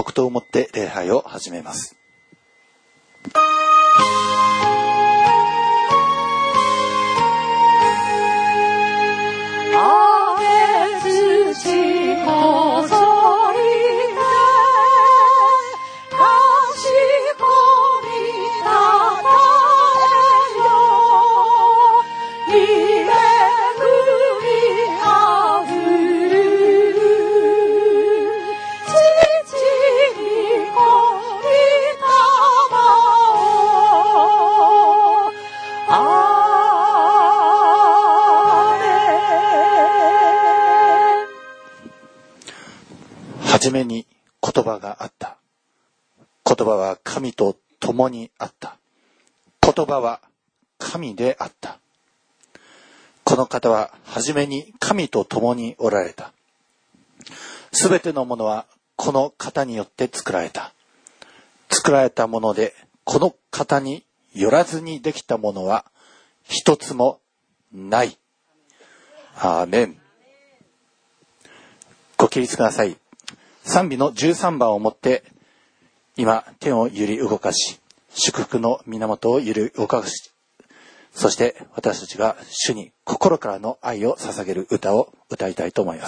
黙祷をもって礼拝を始めます。はじめに言葉があった。言葉は神と共にあった。言葉は神であった。この方ははじめに神と共におられた。すべてのものはこの方によって作られた。作られたものでこの方によらずにできたものは一つもない。アーメン。ご起立ください。賛美の13番をもって今天を揺り動かし、祝福の源を揺り動かし、そして私たちが主に心からの愛を捧げる歌を歌いたいと思います。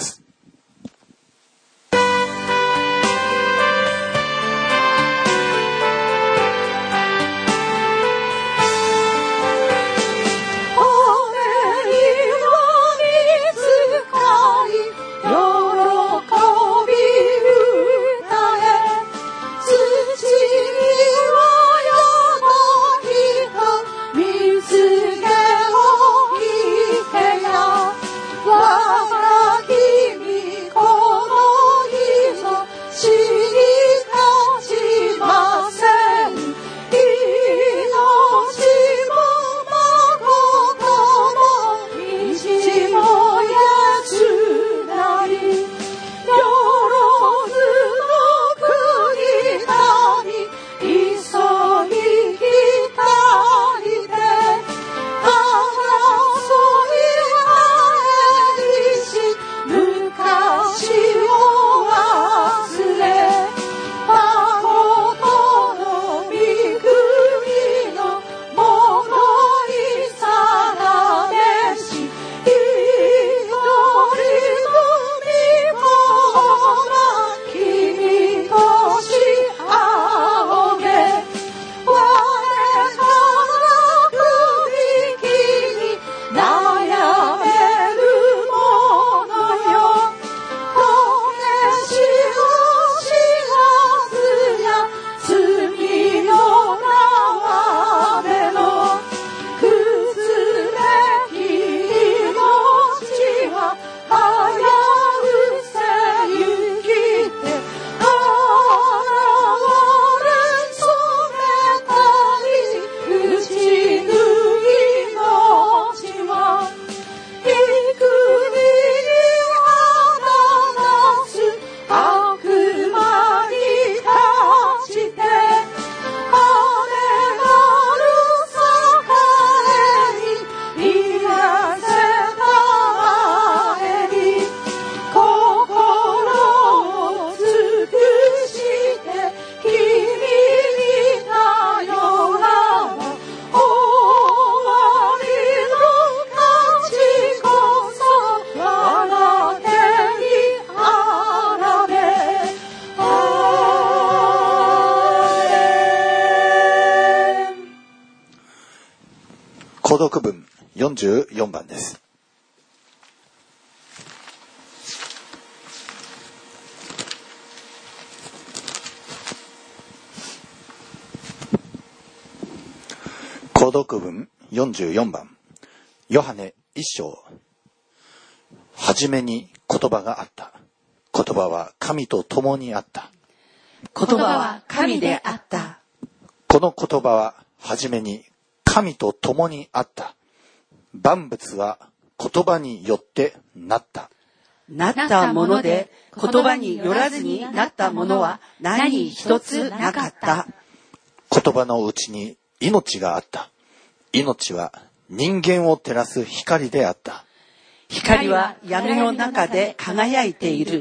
購読文44番です。購読文44番、ヨハネ1章。はじめに言葉があった。言葉は神と共にあった。 言葉は神であった。 この言葉ははじめに神と共にあった。万物は言葉によってなった。 なったもので言葉によらずになったものは何一つなかった。 言葉のうちに命があった。命は人間を照らす光であった。 光は闇の中で輝いている。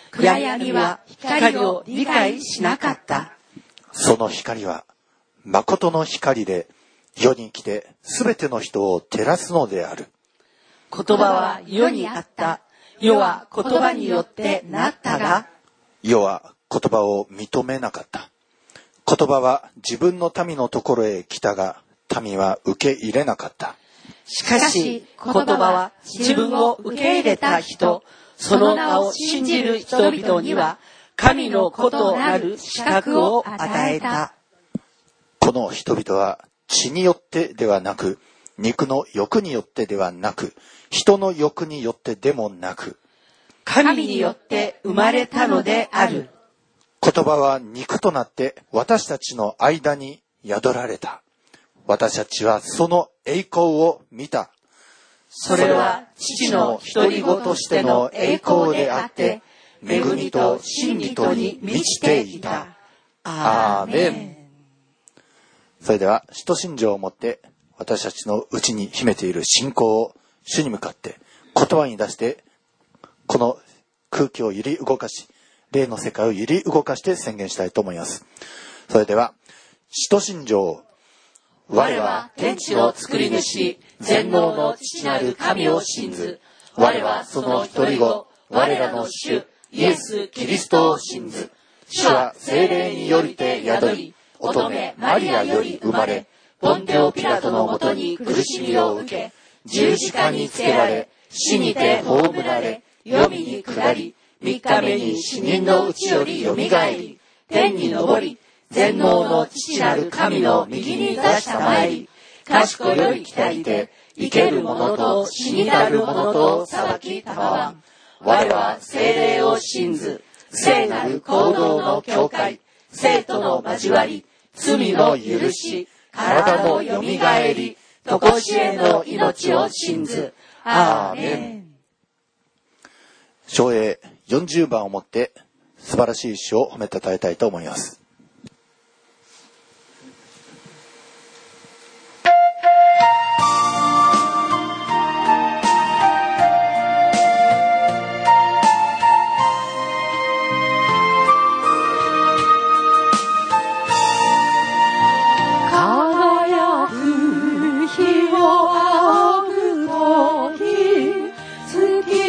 暗闇は光を理解しなかった。 その光は誠の光で、世に来てすべての人を照らすのである。 言葉は世にあった。世は言葉によってなったが、 世は言葉を認めなかった。言葉は自分の民のところへ来たが、民は受け入れなかった。 しかし言葉は自分を受け入れた人、その名を信じる人々には、神の子となる資格を与えた。 この人々は血によってではなく、肉の欲によってではなく、人の欲によってでもなく、 神によって生まれたのである。 言葉は肉となって私たちの間に宿られた。私たちはその栄光を見た。 それは父の独り子としての栄光であって、恵みと真理とに満ちていた。アーメン。 それでは使徒信条をもって私たちのうちに秘めている信仰を主に向かって言葉に出して、この空気を揺り動かし、霊の世界を揺り動かして宣言したいと思います。それでは使徒信条。 我は天地の作り主、全能の父なる神を信ず。我はその一人子、我らの主、イエス・キリストを信ず。主は聖霊によりて宿り、乙女マリアより生まれ、ポンテオピラトのもとに苦しみを受け、十字架につけられ、死にて葬られ、黄泉に下り、3日目に死人のうちよりよみがえり、天に昇り、全能の父なる神の右に座したまえり、賢より来たりて、生ける者と死にたる者と裁きたまわん。我は聖霊を信ず、聖なる行動の教会、生との交わり、罪の許し、体のよみがえり、とこしえの命を信ず。アーメン。 唱詠40番をもって素晴らしい詩を褒めたたえたいと思います。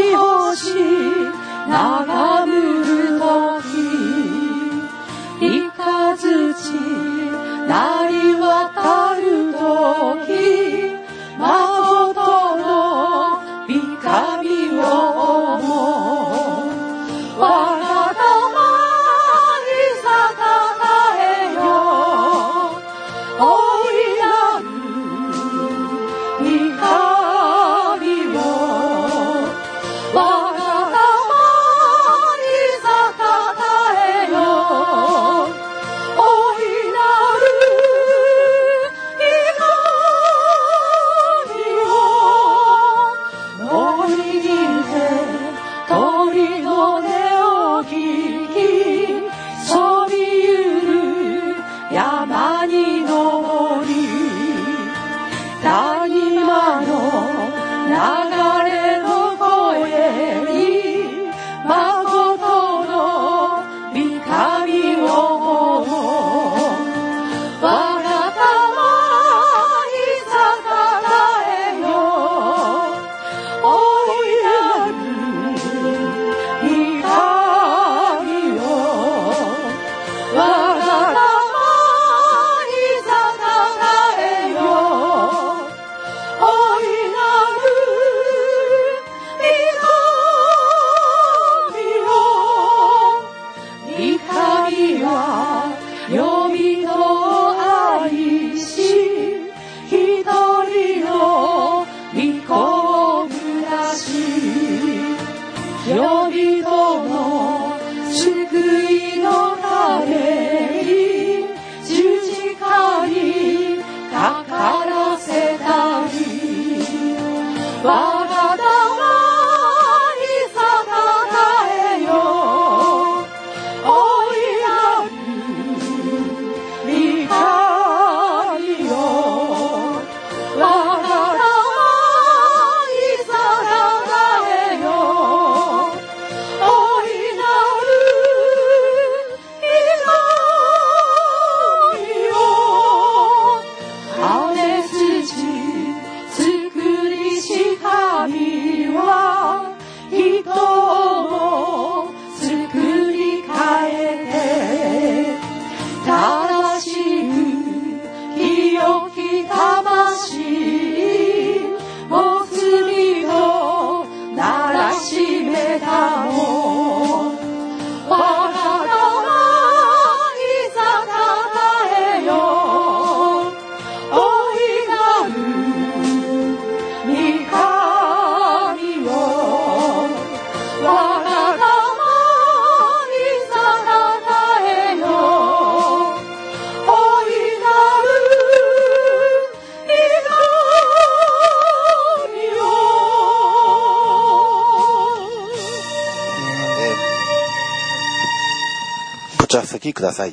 眺むるとき茶先ください。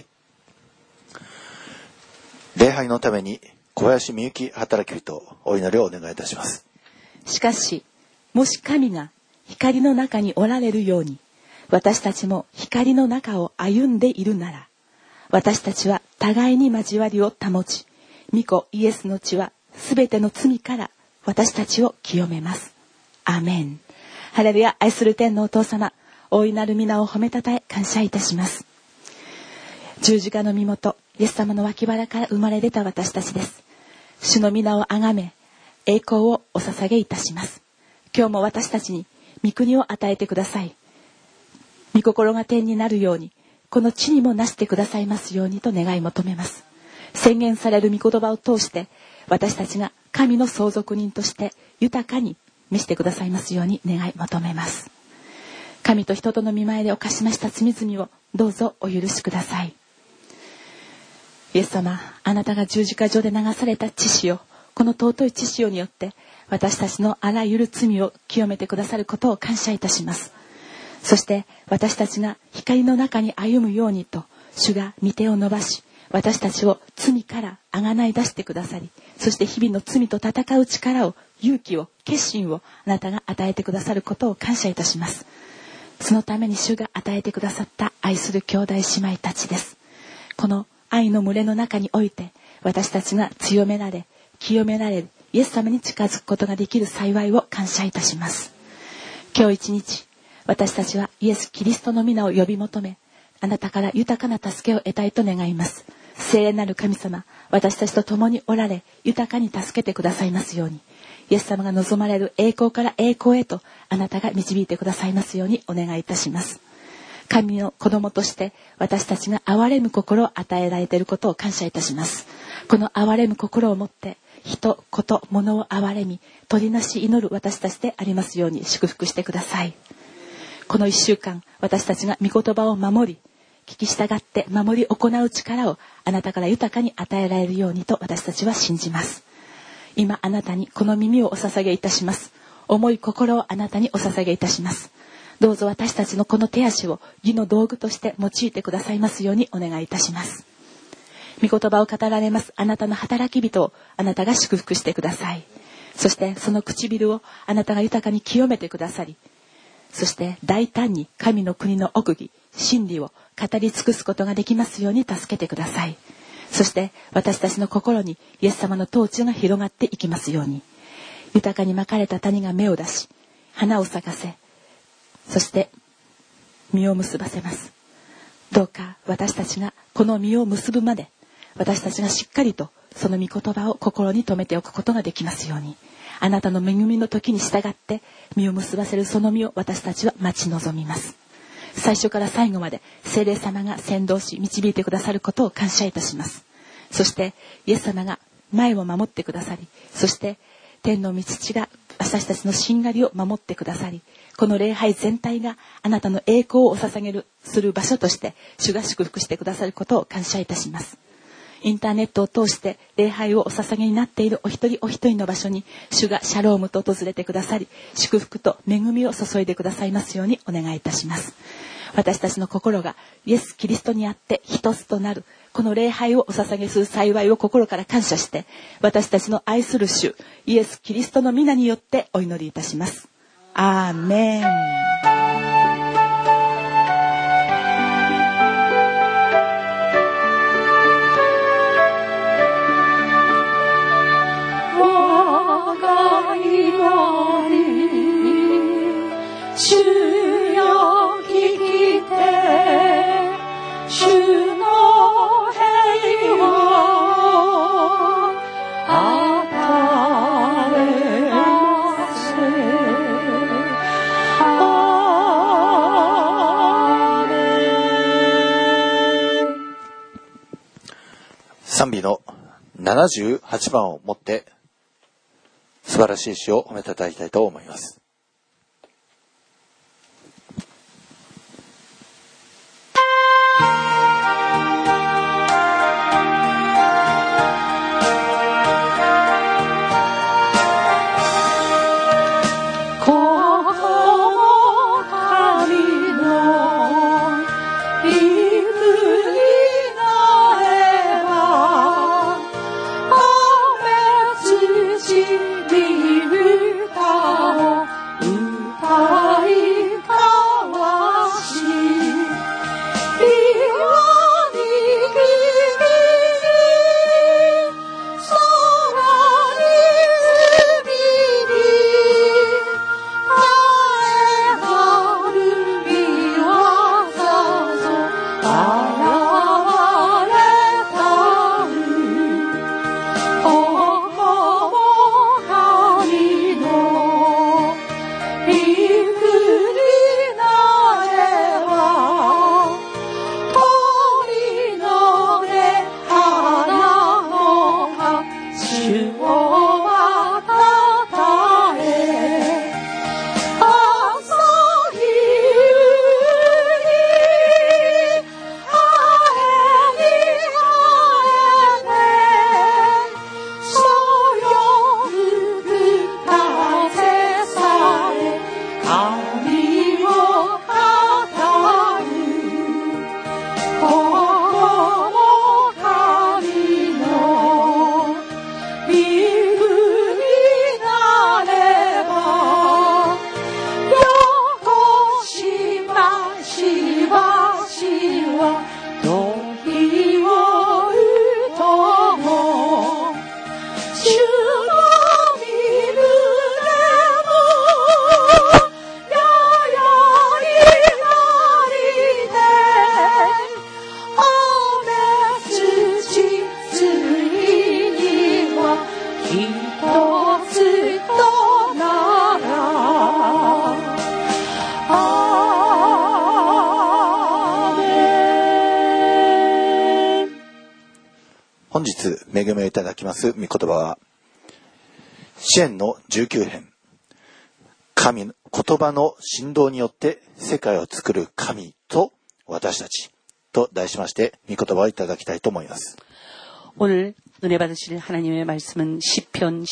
礼拝のために小林美幸働き人お祈りをお願いいたします。 しかし、もし神が光の中におられるように、私たちも光の中を歩んでいるなら、私たちは互いに交わりを保ち、御子イエスの血はすべての罪から私たちを清めます。アーメン。ハレルヤ。愛する天のお父様、大いなる皆を褒めたたえ感謝いたします。十字架の身元、イエス様の脇腹から生まれ出た私たちです。主の皆をあがめ、栄光をお捧げいたします。今日も私たちに御国を与えてください。御心が天になるように、この地にもなしてくださいますようにと願い求めます。宣言される御言葉を通して、私たちが神の相続人として豊かに召してくださいますように願い求めます。神と人との御前で犯しました罪々をどうぞお許しください。イエス様、あなたが十字架上で流された血潮、この尊い血潮によって私たちのあらゆる罪を清めてくださることを感謝いたします。そして私たちが光の中に歩むようにと、主が御手を伸ばし、私たちを罪からあがない出してくださり、そして日々の罪と戦う力を、勇気を、決心をあなたが与えてくださることを感謝いたします。そのために主が与えてくださった愛する兄弟姉妹たちです。この愛の群れの中において、私たちが強められ、清められるイエス様に近づくことができる幸いを感謝いたします。今日一日、私たちはイエス・キリストの皆を呼び求め、あなたから豊かな助けを得たいと願います。聖霊なる神様、私たちと共におられ、豊かに助けてくださいますように、イエス様が望まれる栄光から栄光へとあなたが導いてくださいますようにお願いいたします。神の子供として私たちが憐れむ心を与えられていることを感謝いたします。この憐れむ心を持って人、こと、物を憐れみ、取りなし祈る私たちでありますように祝福してください。この1週間、私たちが御言葉を守り、聞き従って守り行う力をあなたから豊かに与えられるようにと私たちは信じます。今あなたにこの耳をお捧げいたします。重い心をあなたにお捧げいたします。どうぞ私たちのこの手足を義の道具として用いてくださいますようにお願いいたします。御言葉を語られますあなたの働き人をあなたが祝福してください。そしてその唇をあなたが豊かに清めてくださり、そして大胆に神の国の奥義、真理を語り尽くすことができますように助けてください。そして私たちの心にイエス様の統治が広がっていきますように、豊かにまかれた谷が芽を出し、花を咲かせ、そして実を結ばせます。どうか私たちがこの実を結ぶまで、私たちがしっかりとその御言葉を心に留めておくことができますように、あなたの恵みの時に従って実を結ばせるその実を私たちは待ち望みます。最初から最後まで聖霊様が先導し導いてくださることを感謝いたします。そしてイエス様が前を守ってくださり、そして天の御父が私たちのしんがりを守ってくださり、この礼拝全体があなたの栄光をお捧げする場所として主が祝福してくださることを感謝いたします。インターネットを通して礼拝をお捧げになっているお一人お一人の場所に主がシャロームと訪れてくださり、祝福と恵みを注いでくださいますようにお願いいたします。私たちの心がイエス・キリストにあって一つとなるこの礼拝をお捧げする幸いを心から感謝して、私たちの愛する主イエス・キリストの皆によってお祈りいたします。アーメン。 主よ聞きて、主の平和与えませ。アーメン。 賛美の78番をもって素晴らしい詩を褒めたたえたいと思います。 神の御本日恵みをいただきます御言葉は詩編の19編、神の言葉の振動によって世界を作る神と私たちと題しまして御言葉をいただきたいと思います。 오늘 은혜 받으실 하나님의 말씀은 시편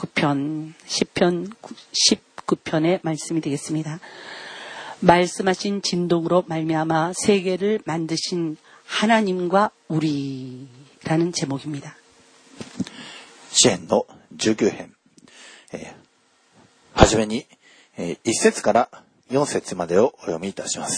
19편의 말씀이 되겠습니다. 말씀하신 진동으로 말미암아 세계를 만드신 하나님과 우리라는 제목입니다. 詩編の19編、はじめに、1節から4節までをお読みいたします。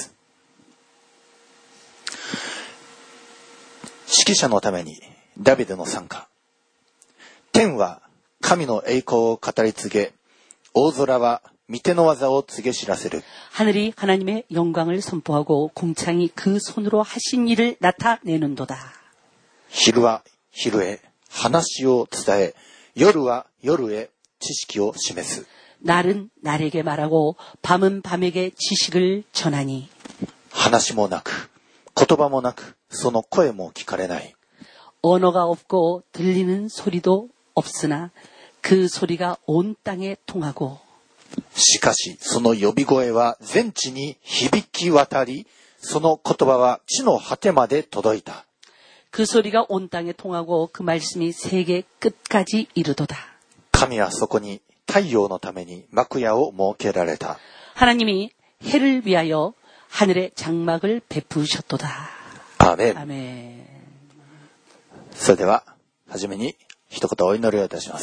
指揮者のためにダビデの賛歌。天は神の栄光を語り継げ、大空は御手の技を告げ知らせる。 하늘이 하나님의 영광을 선포하고 공창이 그 손으로 하신 일을 나타내는도다. 昼は昼へ話を伝え、夜は夜へ知識を示す。 날은 날에게 말하고 밤은 밤에게 지식을 전하니. 話もなく、言葉もなく、その声も聞かれない。 언어가 없고 들리는 소리도 없으나 그 소리가 온 땅에 통하고. しかし、その呼び声は全地に響き渡り、その言葉は地の果てまで届いた。 그 소리가 온 땅에 통하고 그 말씀이 세계 끝까지 이르도다. 神はそこに太陽のために幕屋を設けられた。 하나님이 해를 위하여 하늘의 장막을 베푸셨도다. アーメン。 아멘. それでは、はじめに一言お祈りをいたします。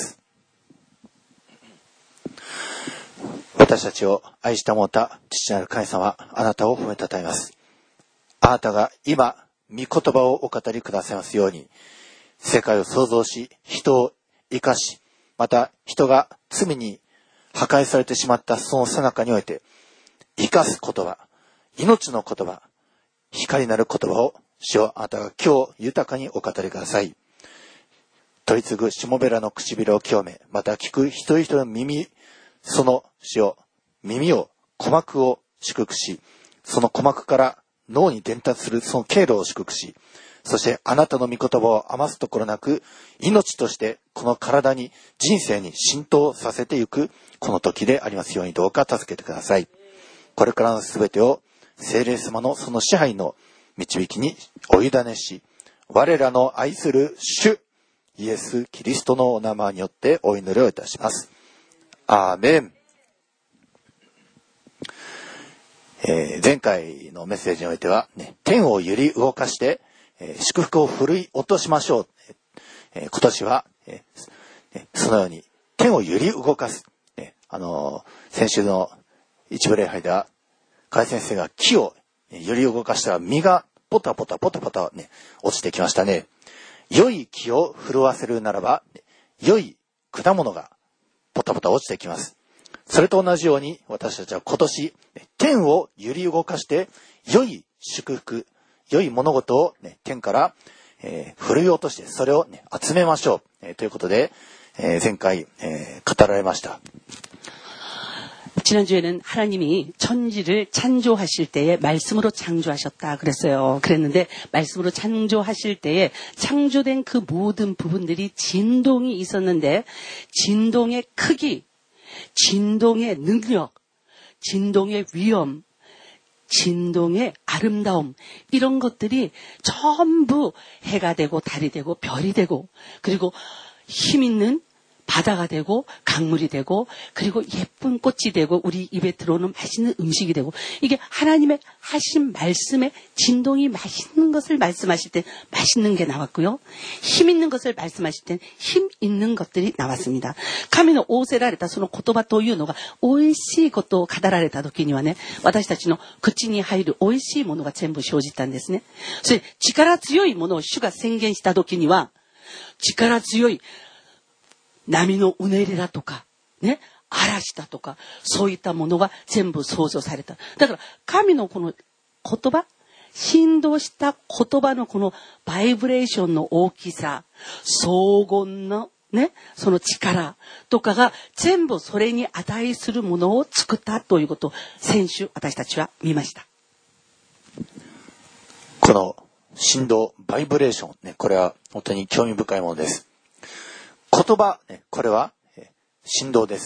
私たちを愛してもらった父なる神様、あなたを褒めたたえます。あなたが今、御言葉をお語りくださいますように、世界を創造し、人を生かし、また人が罪に破壊されてしまったその最中において、生かす言葉、命の言葉、光なる言葉を主よ、あなたが今日豊かにお語りください。取り継ぐしもべらの唇を清め、また聞く一人一人の耳、その主よ、耳を、鼓膜を祝福し、その鼓膜から脳に伝達するその経路を祝福し、そしてあなたの御言葉を余すところなく、命としてこの体に、人生に浸透させていくこの時でありますようにどうか助けてください。これからのすべてを聖霊様のその支配の導きにお委ねし、我らの愛する主イエス・キリストのお名前によってお祈りをいたします。アーメン。前回のメッセージにおいては、ね、天を揺り動かして、祝福を振るい落としましょう。今年は、そのように天を揺り動かす。先週の一部礼拝では、河合先生が木を揺り動かしたら実がポタポタポタポタ、ね、落ちてきましたね。良い木を震わせるならば、良い果物がポタポタ落ちてきます。それと同じように私たちは今年天を揺り動かして良い祝福、良い物事を、ね、天から、振るい落としてそれを、ね、集めましょう、ということで、前回、語られました。 지난주에는 하나님이 천지를 창조하실 때에 말씀으로 창조하셨다 그랬어요. 그랬는데 말씀으로 창조하실 때에 창조된 그 모든 부분들이 진동이 있었는데 진동의 크기, 진동의 능력, 진동의 위험, 진동의 아름다움 이런 것들이 전부 해가 되고 달이 되고 별이 되고 그리고 힘 있는 바다가 되고 강물이 되고 그리고 예쁜 꽃이 되고 우리 입에 들어오는 맛있는 음식이 되고 이게 하나님의 하신 말씀에 진동이 맛있는 것을 말씀하실 때 맛있는 게 나왔고요. 힘 있는 것을 말씀하실 때 힘 있는 것들이 나왔습니다. 神の仰せられたその言葉というのが美味しいことを語られた時にはね、私たちの口に入る美味しいものが全部生じたんですね。それ力強いものを主が宣言した時には力強い波のうねりだとか、ね、嵐だとか、そういったものが全部想像された。だから、神のこの言葉、振動した言葉のこのバイブレーションの大きさ、荘厳のね、その力とかが全部それに値するものを作ったということを先週私たちは見ました。 この振動、バイブレーション、ね、これは本当に興味深いものです。言葉、これは振動です。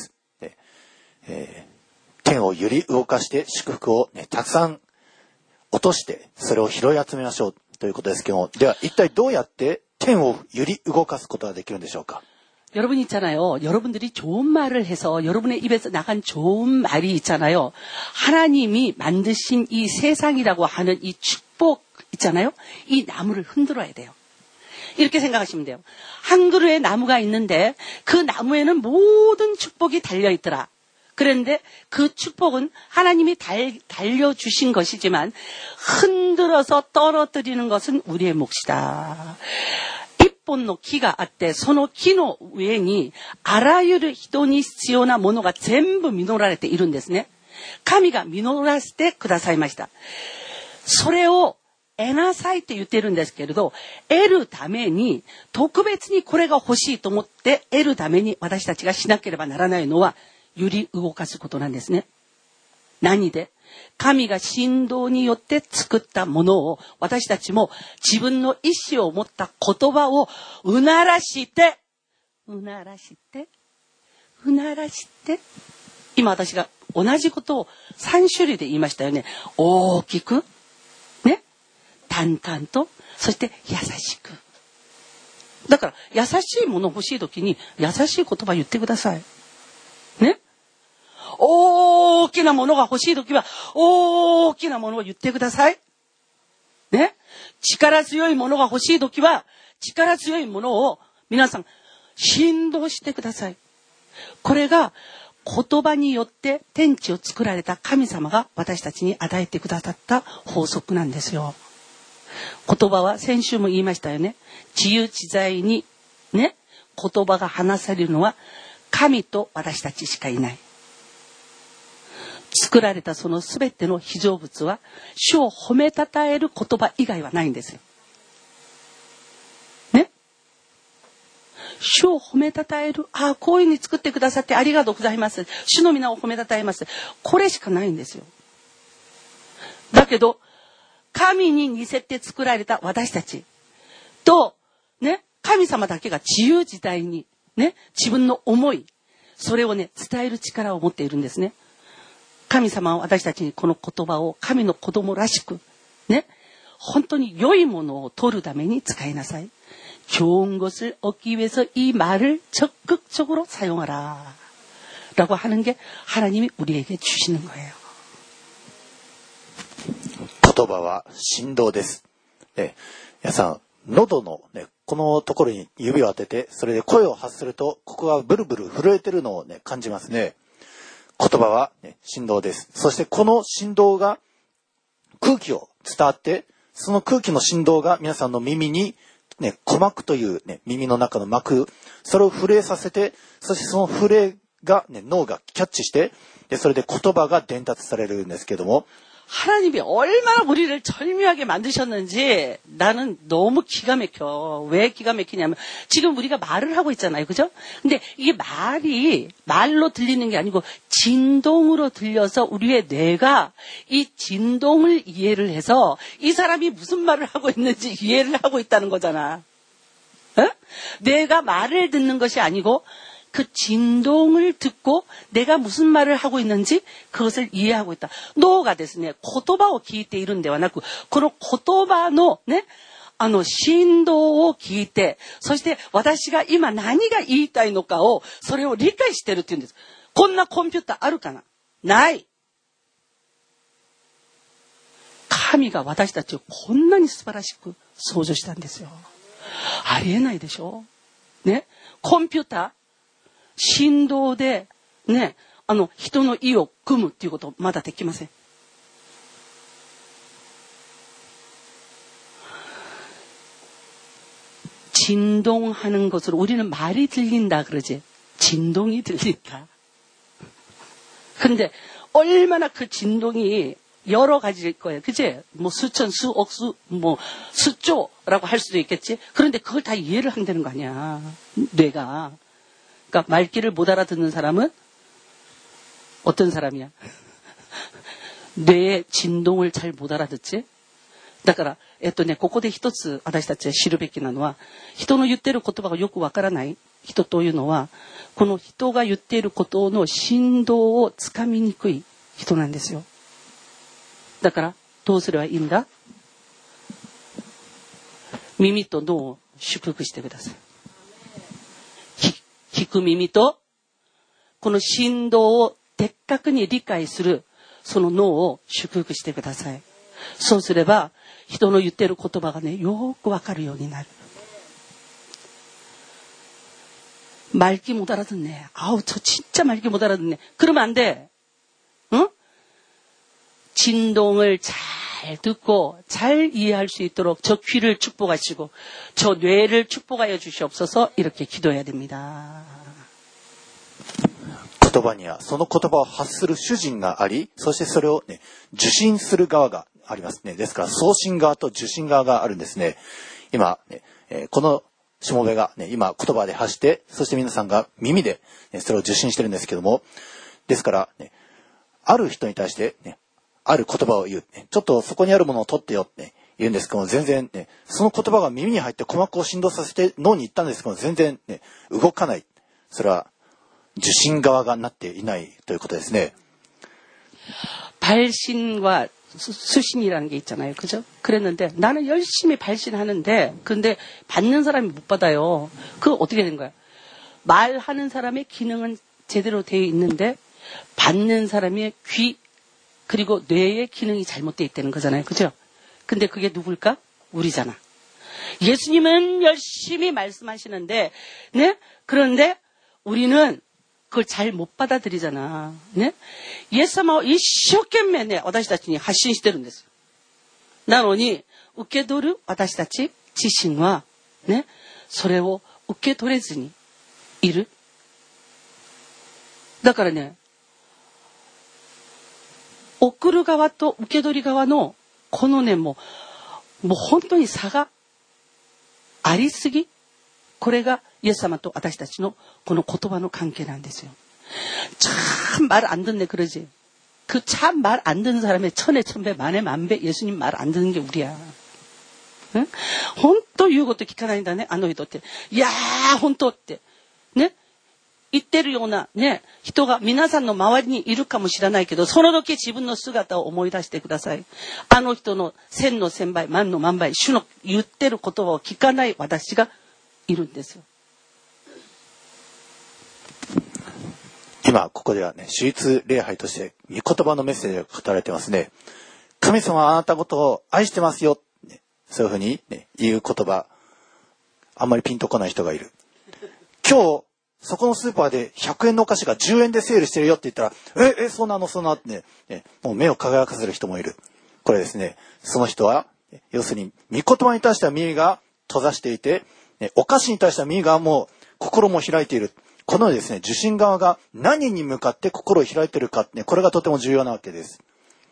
天を揺り動かして祝福を、たくさん落としてそれを拾い集めましょうということですけども、では一体どうやって天を揺り動かすことができるんでしょうか。 여러분 있잖아요. 여러분들이 좋은 말을 해서 여러분의 입에서 나간 좋은 말이 있잖아요. 하나님이 만드신 이 세상이라고 하는 이 축복 있잖아요. 이 나무를 흔들어야 돼요. 이렇게 생각하시면 돼요. 한 그루의 나무가 있는데 그 나무에는 모든 축복이 달려있더라. 그런데 그 축복은 하나님이 달려주신 것이지만 흔들어서 떨어뜨리는 것은 우리의 몫이다. 一本の木があって、その木の上にあらゆる人に必要なものが全部実られているんですね。神が実らせてくださいました。それを得なさいって言ってるんですけれど、得るために特別にこれが欲しいと思って得るために私たちがしなければならないのは揺り動かすことなんですね。何で？神が振動によって作ったものを私たちも自分の意志を持った言葉をうならして今私が同じことを3種類で言いましたよね。大きくね、淡々と、そして優しく。だから優しいもの欲しいときに優しい言葉言ってくださいね。大きなものが欲しいときは大きなものを言ってくださいね。力強いものが欲しいときは力強いものを皆さん振動してください。これが言葉によって天地を作られた神様が私たちに与えてくださった法則なんですよ。言葉は先週も言いましたよね。自由自在にね、言葉が話されるのは神と私たちしかいない。作られたそのすべての被造物は主を褒めたたえる言葉以外はないんですよ。ね。主を褒めたたえる。ああ、こういうふうに作ってくださってありがとうございます。主の皆を褒めたたえます。これしかないんですよ。だけど、神に似せて作られた私たちと、ね、神様だけが自由自在に、ね、自分の思い、それをね、伝える力を持っているんですね。神様は私たちにこの言葉を神の子供らしく、ね、本当に良いものを取るために使いなさい。좋은 것을 얻기 위해서 이 말을 적극적으로 사용하라. 라고 하는 게 하나님이 우리에게 주시는 거예요. 言葉は振動です。皆さん、喉の、このところに指を当てて、それで声を発すると、ここがブルブル震えてるのを、感じますね。言葉は、振動です。そしてこの振動が空気を伝わって、その空気の振動が皆さんの耳に、鼓膜という、耳の中の膜、それを震えさせて、そしてその震えが、脳がキャッチして、でそれで言葉が伝達されるんですけども、 하나님이 얼마나 우리를 절묘하게 만드셨는지 나는 너무 기가 막혀. 왜 기가 막히냐면 지금 우리가 말을 하고 있잖아요. 그죠? 근데 이게 말이 말로 들리는 게 아니고 진동으로 들려서 우리의 뇌가 이 진동을 이해를 해서 이 사람이 무슨 말을 하고 있는지 이해를 하고 있다는 거잖아. 어? 뇌가 말을 듣는 것이 아니고 그 진동을 듣고 내가 무슨 말을 하고 있는지 그것을 이해하고 있다.脳がですね、言葉を聞いているんではなく、この言葉のね、 振動を聞いて、そして私が今何が言いたいのかを、それを理解してるって言うんです。こんなコンピューターあるかな？ない。神が私たちをこんなに素晴らしく創造したんですよ。ありえないでしょ？ね。コンピューター、振動で、ね、人の意を組むっていうことまだできません。진동하는 것으로 우리는 말이 들린다 그러지. 진동이 들린다. 근데 얼마나 그 진동이 여러 가지일 거예요. 그치? 뭐 수천, 수억, 뭐 수조라고 할 수도 있겠지. 그런데 그걸 다 이해를 한다는 거 아니야. 뇌가. 그러니까 말귀를 못 알아듣는 사람은 어떤 사람이야? 뇌의 진동을 잘 못 알아듣지? だからここで一つ私たちは知るべきなのは、人の言っている言葉がよくわからない人というのは、この人が言っていることの振動をつかみにくい人なんですよ。だからどうすればいいんだ？耳と脳を祝福してください。聞く耳とこの振動を的確に理解するその脳を祝福してください。そうすれば人の言っている言葉がね、よくわかるようになる。말귀 못 알아듣네. 아우, 저 진짜 말귀 못 알아듣네. 그러면 안 돼. 응? 진동을 잘 듣고 잘 이해할 수 있도록 저 귀를 축복하시고 저 뇌를 축복하여 주시옵소서. 이렇게 기도해야 됩니다. 言葉にはその言葉を発する主人があり、そしてそれをね、受信する側がありますね。ですから送信側と受信側があるんですね。今、ね、このしもべが、ね、今言葉で発して、そして皆さんが耳で、ね、それを受信してるんですけども、ですから、ね、ある人に対して、ね、ある言葉を言う、ね、ちょっとそこにあるものを取ってよって、ね、言うんですけども、全然、ね、その言葉が耳に入って鼓膜を振動させて脳に行ったんですけども、全然、ね、動かない。それは受信側がなっていないということですね。 발신과 수신이라는 게 있잖아요. 그죠? 그랬는데 나는 열심히 발신하는데 근데 받는 사람이 못 받아요. 그거 어떻게 된 거야? 말하는 사람의 기능은 제대로 되어 있는데 받는 사람의 귀 그리고 뇌의 기능이 잘못되어 있다는 거잖아요. 그죠? 근데 그게 누굴까? 우리잖아. 예수님은 열심히 말씀하시는데 네? 그런데 우리는 그걸 잘 못 받아들이잖아. 네? イエス様は一生懸命ね、私たちに発信してるんです。なのに、受け取る私たち自身は、ね、それを受け取れずにいる。だからね、送る側と受け取り側の、このね、もう本当に差がありすぎ。これがイエス様と私たちのこの言葉の関係なんですよ。참 말 안 듣네 그러지. 그 참 말 안 듣는 사람의 천에 천배 만에 만배 예수님 말 안 듣는 게 우리야. 응? 本当言うこと聞かないんだね、あの人って。いやー、本当って。ね。言ってるようなね、人が皆さんの周りにいるかもしれないけど、その時自分の姿を思い出してください。あの人の千の千倍、万の万倍、主の言ってる言葉を聞かない私がいるんですよ。 今ここではね、主律礼拝として御言葉のメッセージが語られてますね。神様はあなたのことを愛してますよ、ね、そういうふうに、ね、言う言葉、あんまりピンとこない人がいる。今日そこのスーパーで100円のお菓子が10円でセールしてるよって言ったら、そうなのそうなのってね、もう目を輝かせる人もいる。これですね、その人は要するに御言葉に対しては耳が閉ざしていて、お菓子に対しては耳がもう心も開いている。このですね、受信側が何に向かって心を開いているか、ね、これがとても重要なわけです。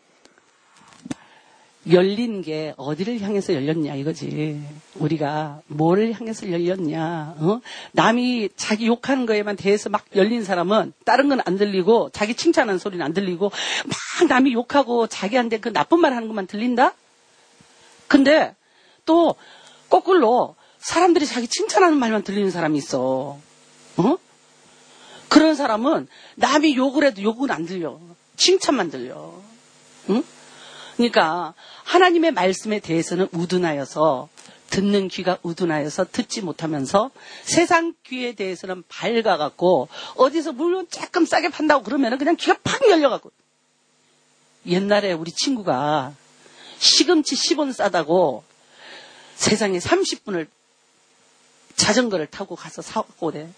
열린 게 어디를 향해서 열렸냐 이거지. 우리가 뭐를 향해서 열렸냐. 어? 남이 자기 욕하는 거에만 대해서 막 열린 사람은 다른 건 안 들리고 자기 칭찬하는 소리는 안 들리고 막 남이 욕하고 자기한테 그 나쁜 말 하는 것만 들린다? 근데 또 거꾸로 사람들이 자기 칭찬하는 말만 들리는 사람이 있어. 어? 그런 사람은 남이 욕을 해도 욕은 안 들려. 칭찬만 들려. 응? 그러니까 하나님의 말씀에 대해서는 우둔하여서 듣는 귀가 우둔하여서 듣지 못하면서 세상 귀에 대해서는 밝아갖고 어디서 물건 조금 싸게 판다고 그러면 그냥 귀가 팍 열려갖고. 옛날에 우리 친구가 시금치 10원 싸다고 세상에 30분을 자전거를 타고 가서 사갖고 오래.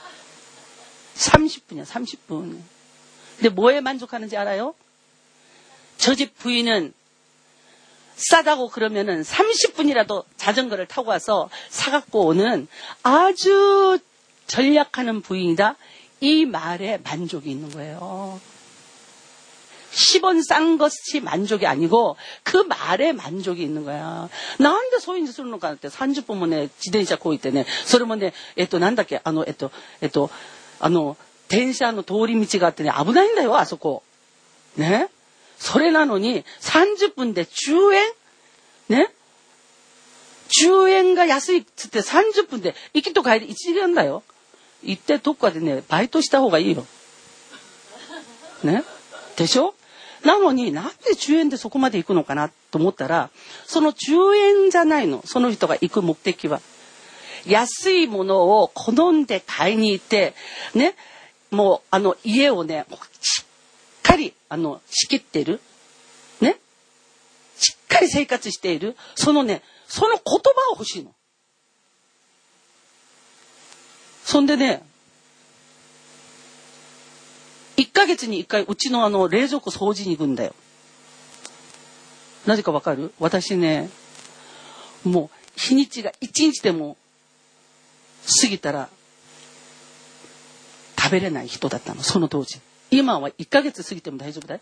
30분이야, 30분. 근데 뭐에 만족하는지 알아요? 저 집 부인은 싸다고 그러면은 30분이라도 자전거를 타고 와서 사갖고 오는 아주 전략하는 부인이다. 이 말에 만족이 있는 거예요. 10원 싼 것이 만족이 아니고 그 말에 만족이 있는 거야. 나한테そういうにするのかって30分もね、自転車こいてね、それもね、なんだっけ、電車の通り道があってね、危ないんだよ、あそこ。ね。それなのに、30分で10円ね。10円が安いっつって30分で、行きと帰り1時間だよ。行ってどっかでね、バイトした方がいいよ。ね。でしょ？なのになんで10円でそこまで行くのかなと思ったら、その10円じゃないの。その人が行く目的は。安いものを好んで買いに行って、ね。もう家をね、しっかり仕切ってる。ね。しっかり生活している。その言葉を欲しいの。そんでね、1ヶ月に1回うちの冷蔵庫掃除に行くんだよ。なぜかわかる？私ね、もう日にちが1日でも過ぎたら食べれない人だったの、その当時。今は1ヶ月過ぎても大丈夫だよ。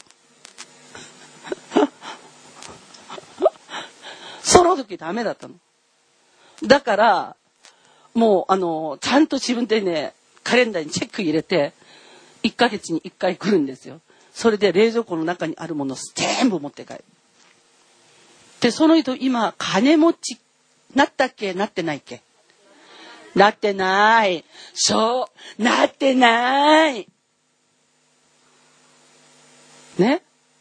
その時ダメだったの。だからもうちゃんと自分でね、カレンダーにチェック入れて1ヶ月に1回来るんですよ。それで冷蔵庫の中にあるものを全部持って帰る。で、その人今金持ちなったっけ、なってないっけ？なってない。そう、なってない。ね。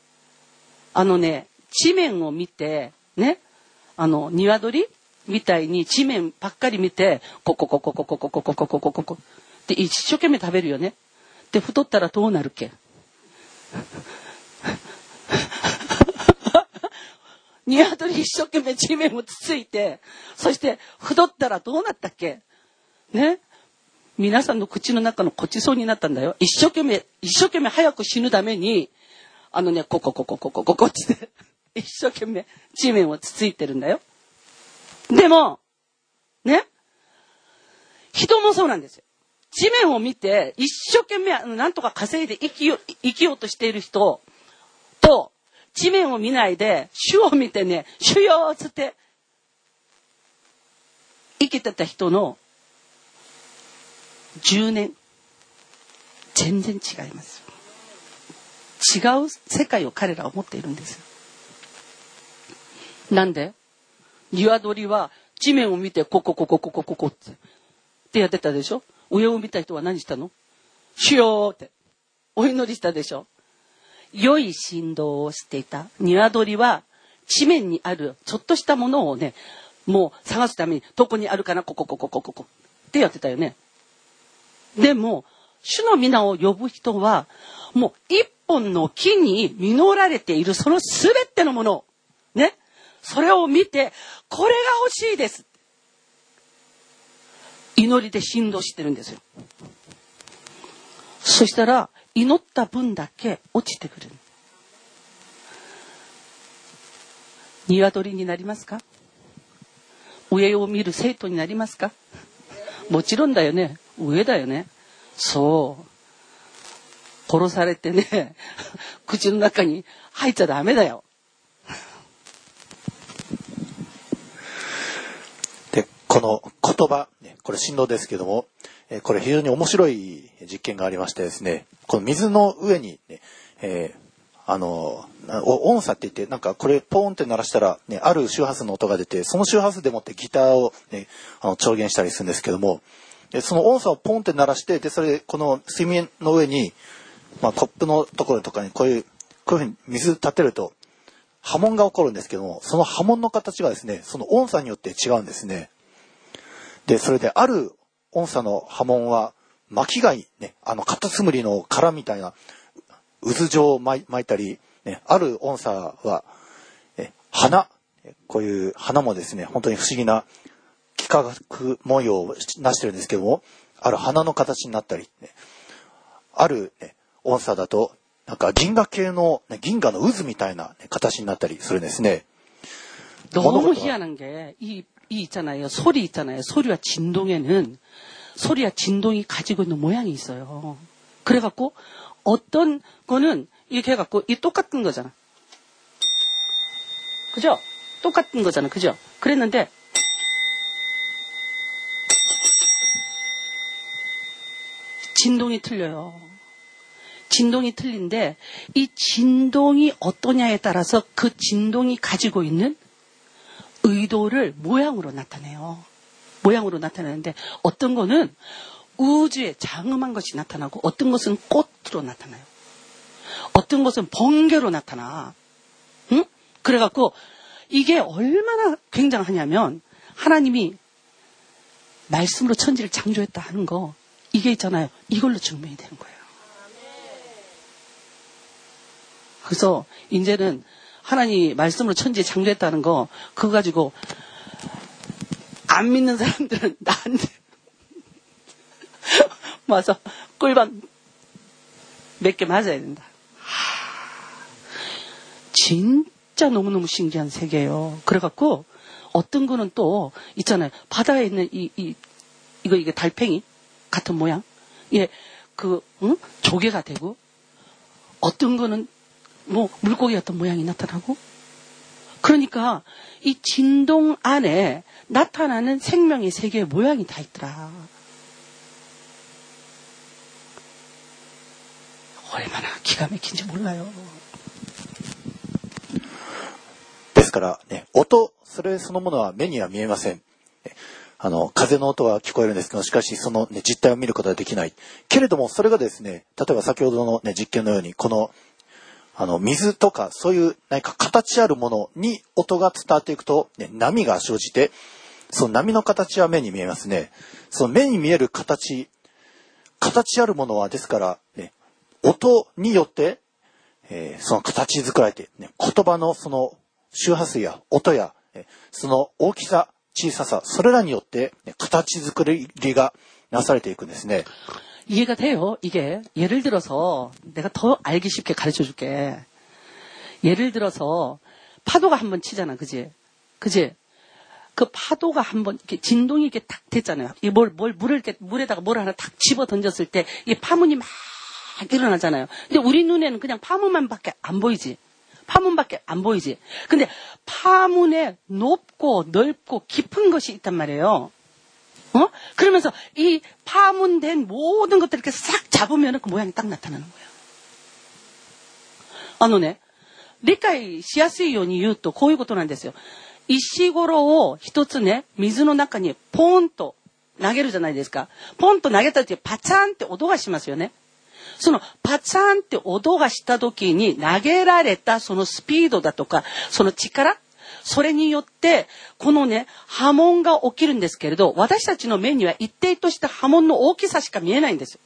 地面を見て、ね。鶏みたいに地面ばっかり見て、こって一生懸命食べるよね。で、太ったらどうなるっけ？鶏一生懸命地面をつついて、そして太ったらどうなったっけ？ね。皆さんの口の中のごちそうになったんだよ。一生懸命早く死ぬために、って、一生懸命地面をつついてるんだよ。でも、ね。人もそうなんですよ。地面を見て、一生懸命なんとか稼いで生きようとしている人と、地面を見ないで、主を見てね、主よつって、生きてた人の10年、全然違います。違う世界を彼らは持っているんですよ。なんで？鶏は地面を見てこってやってたでしょ。上を見た人は何したの？主よってお祈りしたでしょ。良い振動をしていた鶏は地面にあるちょっとしたものをね、もう探すためにどこにあるかな、こってやってたよね。でも主の皆を呼ぶ人はもう一本の木に実られているそのすべてのものね、それを見てこれが欲しいです、祈りで振動してるんですよ。そしたら祈った分だけ落ちてくる。鶏になりますか？上を見る生徒になりますか？もちろんだよね。上だよね。そう。殺されてね、口の中に入っちゃダメだよ。 で、この言葉、これ振動ですけども、これ非常に面白い実験がありましてですね、この水の上に、ね、音差って言って、なんかこれポーンって鳴らしたら、ね、ある周波数の音が出て、その周波数でもってギターを、ね、調弦したりするんですけども、その音差をポンって鳴らして、で、それでこの水面の上に、コップのところとかにこういうふうに水立てると、 波紋が起こるんですけども、その波紋の形がですね、その音差によって違うんですね。で、それである音差の波紋は巻き貝ね、カタツムリの殻みたいな渦状を巻いたり、ね、ある音差は花、こういう花もですね、本当に不思議な幾何学模様をなしてるんですけども、ある花の形になったり、ね、ある、ね、音差だとなんか銀河系の、ね、銀河の渦みたいな、ね、形になったりするんですね。 너무 희한한 게 이 있잖아요. 소리 있잖아요. 소리와 진동에는 소리와 진동이 가지고 있는 모양이 있어요. 그래갖고 어떤 거는 이렇게 해갖고 이 똑같은 거잖아. 그죠? 똑같은 거잖아. 그죠? 그랬는데 진동이 틀려요. 진동이 틀린데 이 진동이 어떠냐에 따라서 그 진동이 가지고 있는 의도를 모양으로 나타내요. 모양으로 나타내는데 어떤 거는 우주의 장엄한 것이 나타나고 어떤 것은 꽃으로 나타나요. 어떤 것은 번개로 나타나. 응? 그래갖고 이게 얼마나 굉장하냐면 하나님이 말씀으로 천지를 창조했다 하는 거 이게 있잖아요. 이걸로 증명이 되는 거예요. 그래서 이제는 하나님이 말씀으로 천지에 창조했다는 거 그거 가지고 안 믿는 사람들은 나한테 와서 꿀밤 몇 개 맞아야 된다. 진짜 너무너무 신기한 세계예요. 그래갖고 어떤 거는 또 있잖아요. 바다에 있는 이게 달팽이 같은 모양, 예, 조개가 되고 어떤 거는 뭐 물고기 같은 모양이 나타나고 그러니까 이 진동 안에 나타나는 생명의 세계의 모양이 다 있더라. 얼마나 기가 막힌지 몰라요. ですからね、音、それそのものは目には見えません。風の音は聞こえるんですけど、しかしその、ね、実態を見ることはできない。けれどもそれがですね、例えば先ほどの、ね、実験のようにこの水とかそういう何か形あるものに音が伝わっていくと、ね、波が生じて、その波の形は目に見えますね。その目に見える形あるものはですから、ね、音によって、その形作られて、ね、言葉のその周波数や音や、その大きさ、小ささ、それらによって、ね、形作りがなされていくんですね。 이해가 돼요. 이게 예를 들어서 내가 더 알기 쉽게 가르쳐줄게. 예를 들어서 파도가 한번 치잖아, 그지? 그 파도가 한번 이렇게 진동이 이렇게 탁 됐잖아요. 이 물에다가 뭘 하나 탁 집어 던졌을 때 이 파문이 막 일어나잖아요. 근데 우리 눈에는 그냥 파문만밖에 안 보이지. 파문밖에 안 보이지. 근데 파문에 높고 넓고 깊은 것이 있단 말이에요. 그러면서 이 파문된 모든 것들을 이렇게 싹 잡으면 그 모양이 딱 나타나는 거예요. ね、理解しやすいように言うとこういうことなんですよ。石ころを一つね、水の中にポーンと投げるじゃないですか。ポンと投げた時パチャンって音がしますよね。そのパチャンって音がした時に投げられたそのスピードだとか、その力、それによって、このね、波紋が起きるんですけれど、私たちの目には一定とした波紋の大きさしか見えないんですよ。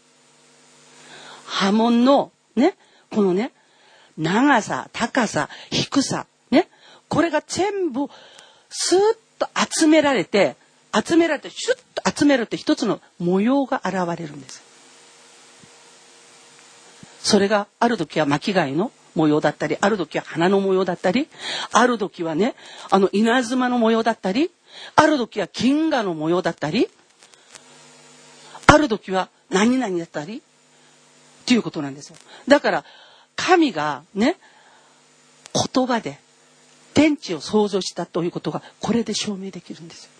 波紋の、ね、このね、長さ、高さ、低さ、ね、これが全部、スーッと集められて、シュッと集めると一つの模様が現れるんです。それがある時は巻き貝の模様だったり、ある時は花の模様だったり、ある時はね、稲妻の模様だったり、ある時は銀河の模様だったり、ある時は何々だったり、っていうことなんですよ。だから、神がね、言葉で天地を創造したということが、これで証明できるんですよ。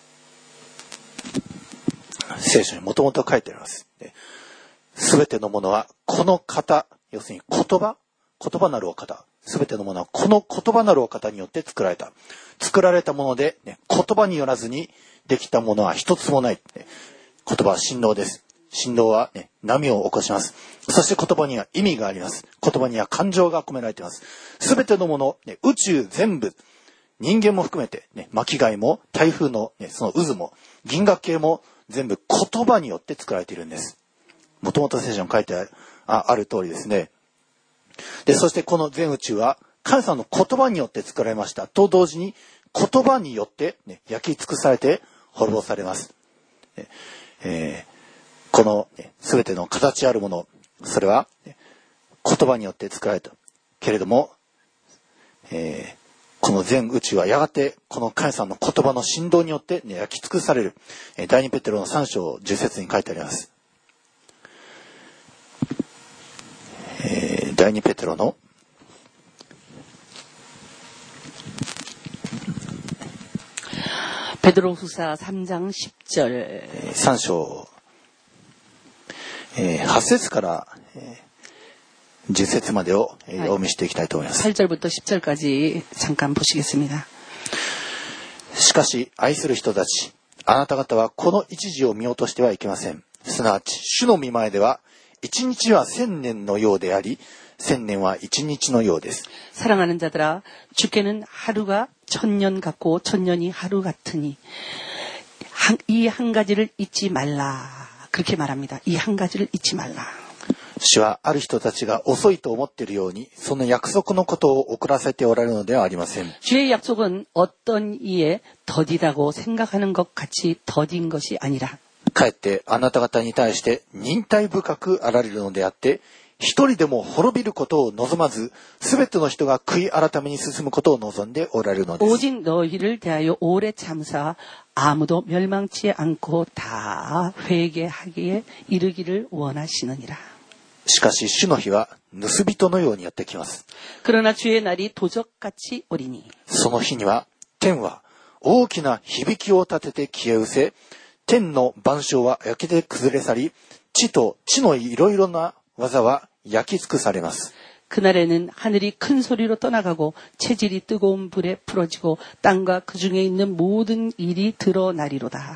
聖書にもともと書いてあります。すべてのものはこの方、要するに言葉なるお方、すべてのものはこの言葉なるお方によって作られた。作られたもので、ね、言葉によらずにできたものは一つもない。言葉は神道です。 振動は、ね、波を起こします。そして言葉には意味があります。言葉には感情が込められています。すべてのもの、ね、宇宙全部、人間も含めて、ね、巻貝も台風の、ね、その渦も銀河系も全部言葉によって作られているんです。もともと聖書に書いてある通りですね。で、そしてこの全宇宙は神様の言葉によって作られましたと同時に言葉によって、ね、焼き尽くされて滅ぼされます。この全ての形あるもの、それは言葉によって作られたけれども、この全宇宙はやがてこの神様の言葉の振動によって、ね、焼き尽くされる。第2ペテロの3章10節に書いてあります。第2ペテロの 베드로후서 3장 10절 3章8節から10節までをお読みしていきたいと思います。 8절부터 10절까지 잠깐 보시겠습니다. しかし愛する人たち、あなた方はこの一時を見落としてはいけません。すなわち主の御前では一日は千年のようであり、千年は一日のようです。 사랑하는 자들아, 주께는 하루가 천년 같고 천년이 하루 같으니 이 한 가지를 잊지 말라. 그렇게 말합니다. 이 한 가지를 잊지 말라. 主はある人たちが遅いと思っているように、その約束のことを遅らせておられるのではありません。 주의 약속은 어떤 이에 더디다고 생각하는 것 같이 더딘 것이 아니라 かえってあなた方に対して忍耐深くあられるのであって、一人でも滅びることを望まず、すべての人が悔い改めに進むことを望んでおられるのです。 오직 너희를 대하여 오래 참사 아무도 멸망치 않고 다 회개하기에 이르기를 원하시느니라. しかし主の日は盗人のようにやってきます。 그러나 주의 날이 도적같이 오리니 その日には天は大きな響きを立てて消え失せ、天の万象は焼けて崩れ去り、地と地のいろいろな技は焼き尽くされます。 그날에는 하늘이 큰 소리로 떠나가고 체질이 뜨거운 불에 풀어지고 땅과 그 중에 있는 모든 일이 드러나리로다.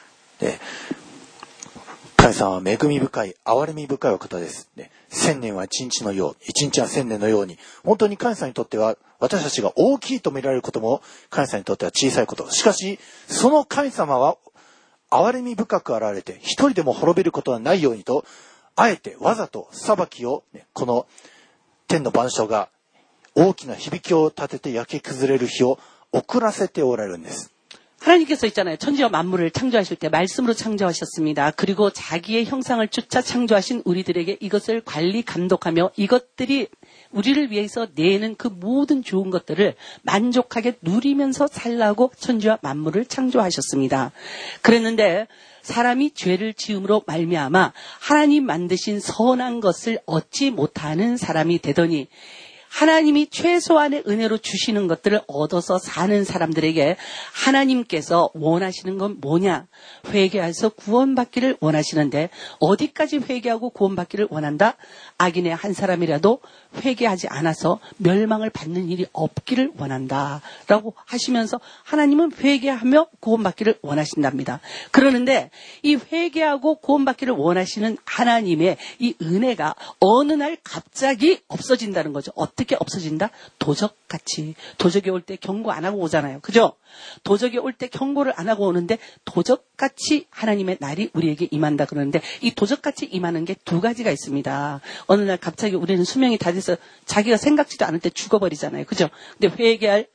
神様は恵み深い、憐れみ深いお方です。千年は一日のよう、一日は千年のように、本当に神様にとっては私たちが大きいと見られることも神様にとっては小さいこと。しかしその神様は憐れみ深く現れて、一人でも滅びることはないようにと、あえてわざと裁きを、この天の万象が大きな響きを立てて焼け崩れる日を遅らせておられるんです。 하나님께서 있잖아요. 천지와 만물을 창조하실 때 말씀으로 창조하셨습니다. 그리고 자기의 형상을 쫓아 창조하신 우리들에게 이것을 관리 감독하며 이것들이 우리를 위해서 내는 그 모든 좋은 것들을 만족하게 누리면서 살라고 천지와 만물을 창조하셨습니다. 그랬는데 사람이 죄를 지음으로 말미암아 하나님 만드신 선한 것을 얻지 못하는 사람이 되더니 하나님이 최소한의 은혜로 주시는 것들을 얻어서 사는 사람들에게 하나님께서 원하시는 건 뭐냐? 회개해서 구원받기를 원하시는데 어디까지 회개하고 구원받기를 원한다? 악인의 한 사람이라도 회개하지 않아서 멸망을 받는 일이 없기를 원한다. 라고 하시면서 하나님은 회개하며 구원받기를 원하신답니다. 그러는데 이 회개하고 구원받기를 원하시는 하나님의 이 은혜가 어느 날 갑자기 없어진다는 거죠. 어떻게 없어진다? 도적같이. 도적이 올 때 경고 안 하고 오잖아요. 그죠? 도적이 올 때 경고를 안 하고 오는데 도적같이 하나님의 날이 우리에게 임한다 그러는데 이 도적같이 임하는 게 두 가지가 있습니다. 어느 날 갑자기 우리는 수명이 다 돼서 자기가 생각지도 않을 때 죽어버리잖아요. 그죠? 근데 회개할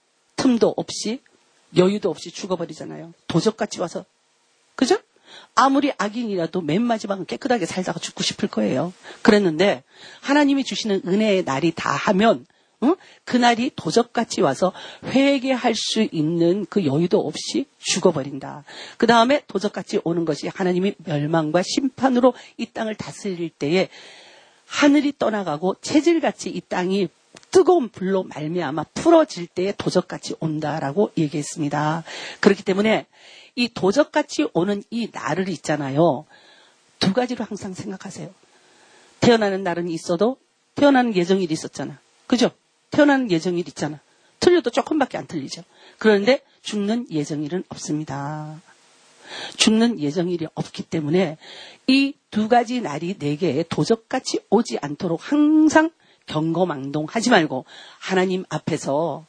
틈도 없이 여유도 없이 죽어버리잖아요. 도적같이 와서. 그죠? 아무리 악인이라도 맨 마지막은 깨끗하게 살다가 죽고 싶을 거예요. 그랬는데 하나님이 주시는 은혜의 날이 다 하면 그날이 도적같이 와서 회개할 수 있는 그 여유도 없이 죽어버린다. 그 다음에 도적같이 오는 것이 하나님이 멸망과 심판으로 이 땅을 다스릴 때에 하늘이 떠나가고 체질같이 이 땅이 뜨거운 불로 말미암아 풀어질 때에 도적같이 온다라고 얘기했습니다. 그렇기 때문에 이 도적같이 오는 이 날을 있잖아요. 두 가지로 항상 생각하세요. 태어나는 날은 있어도 태어나는 예정일이 있었잖아. 그죠? 태어나는 예정일 있잖아. 틀려도 조금밖에 안 틀리죠. 그런데 죽는 예정일은 없습니다. 죽는 예정일이 없기 때문에 이 두 가지 날이 내게 도적같이 오지 않도록 항상 경거망동하지 말고 하나님 앞에서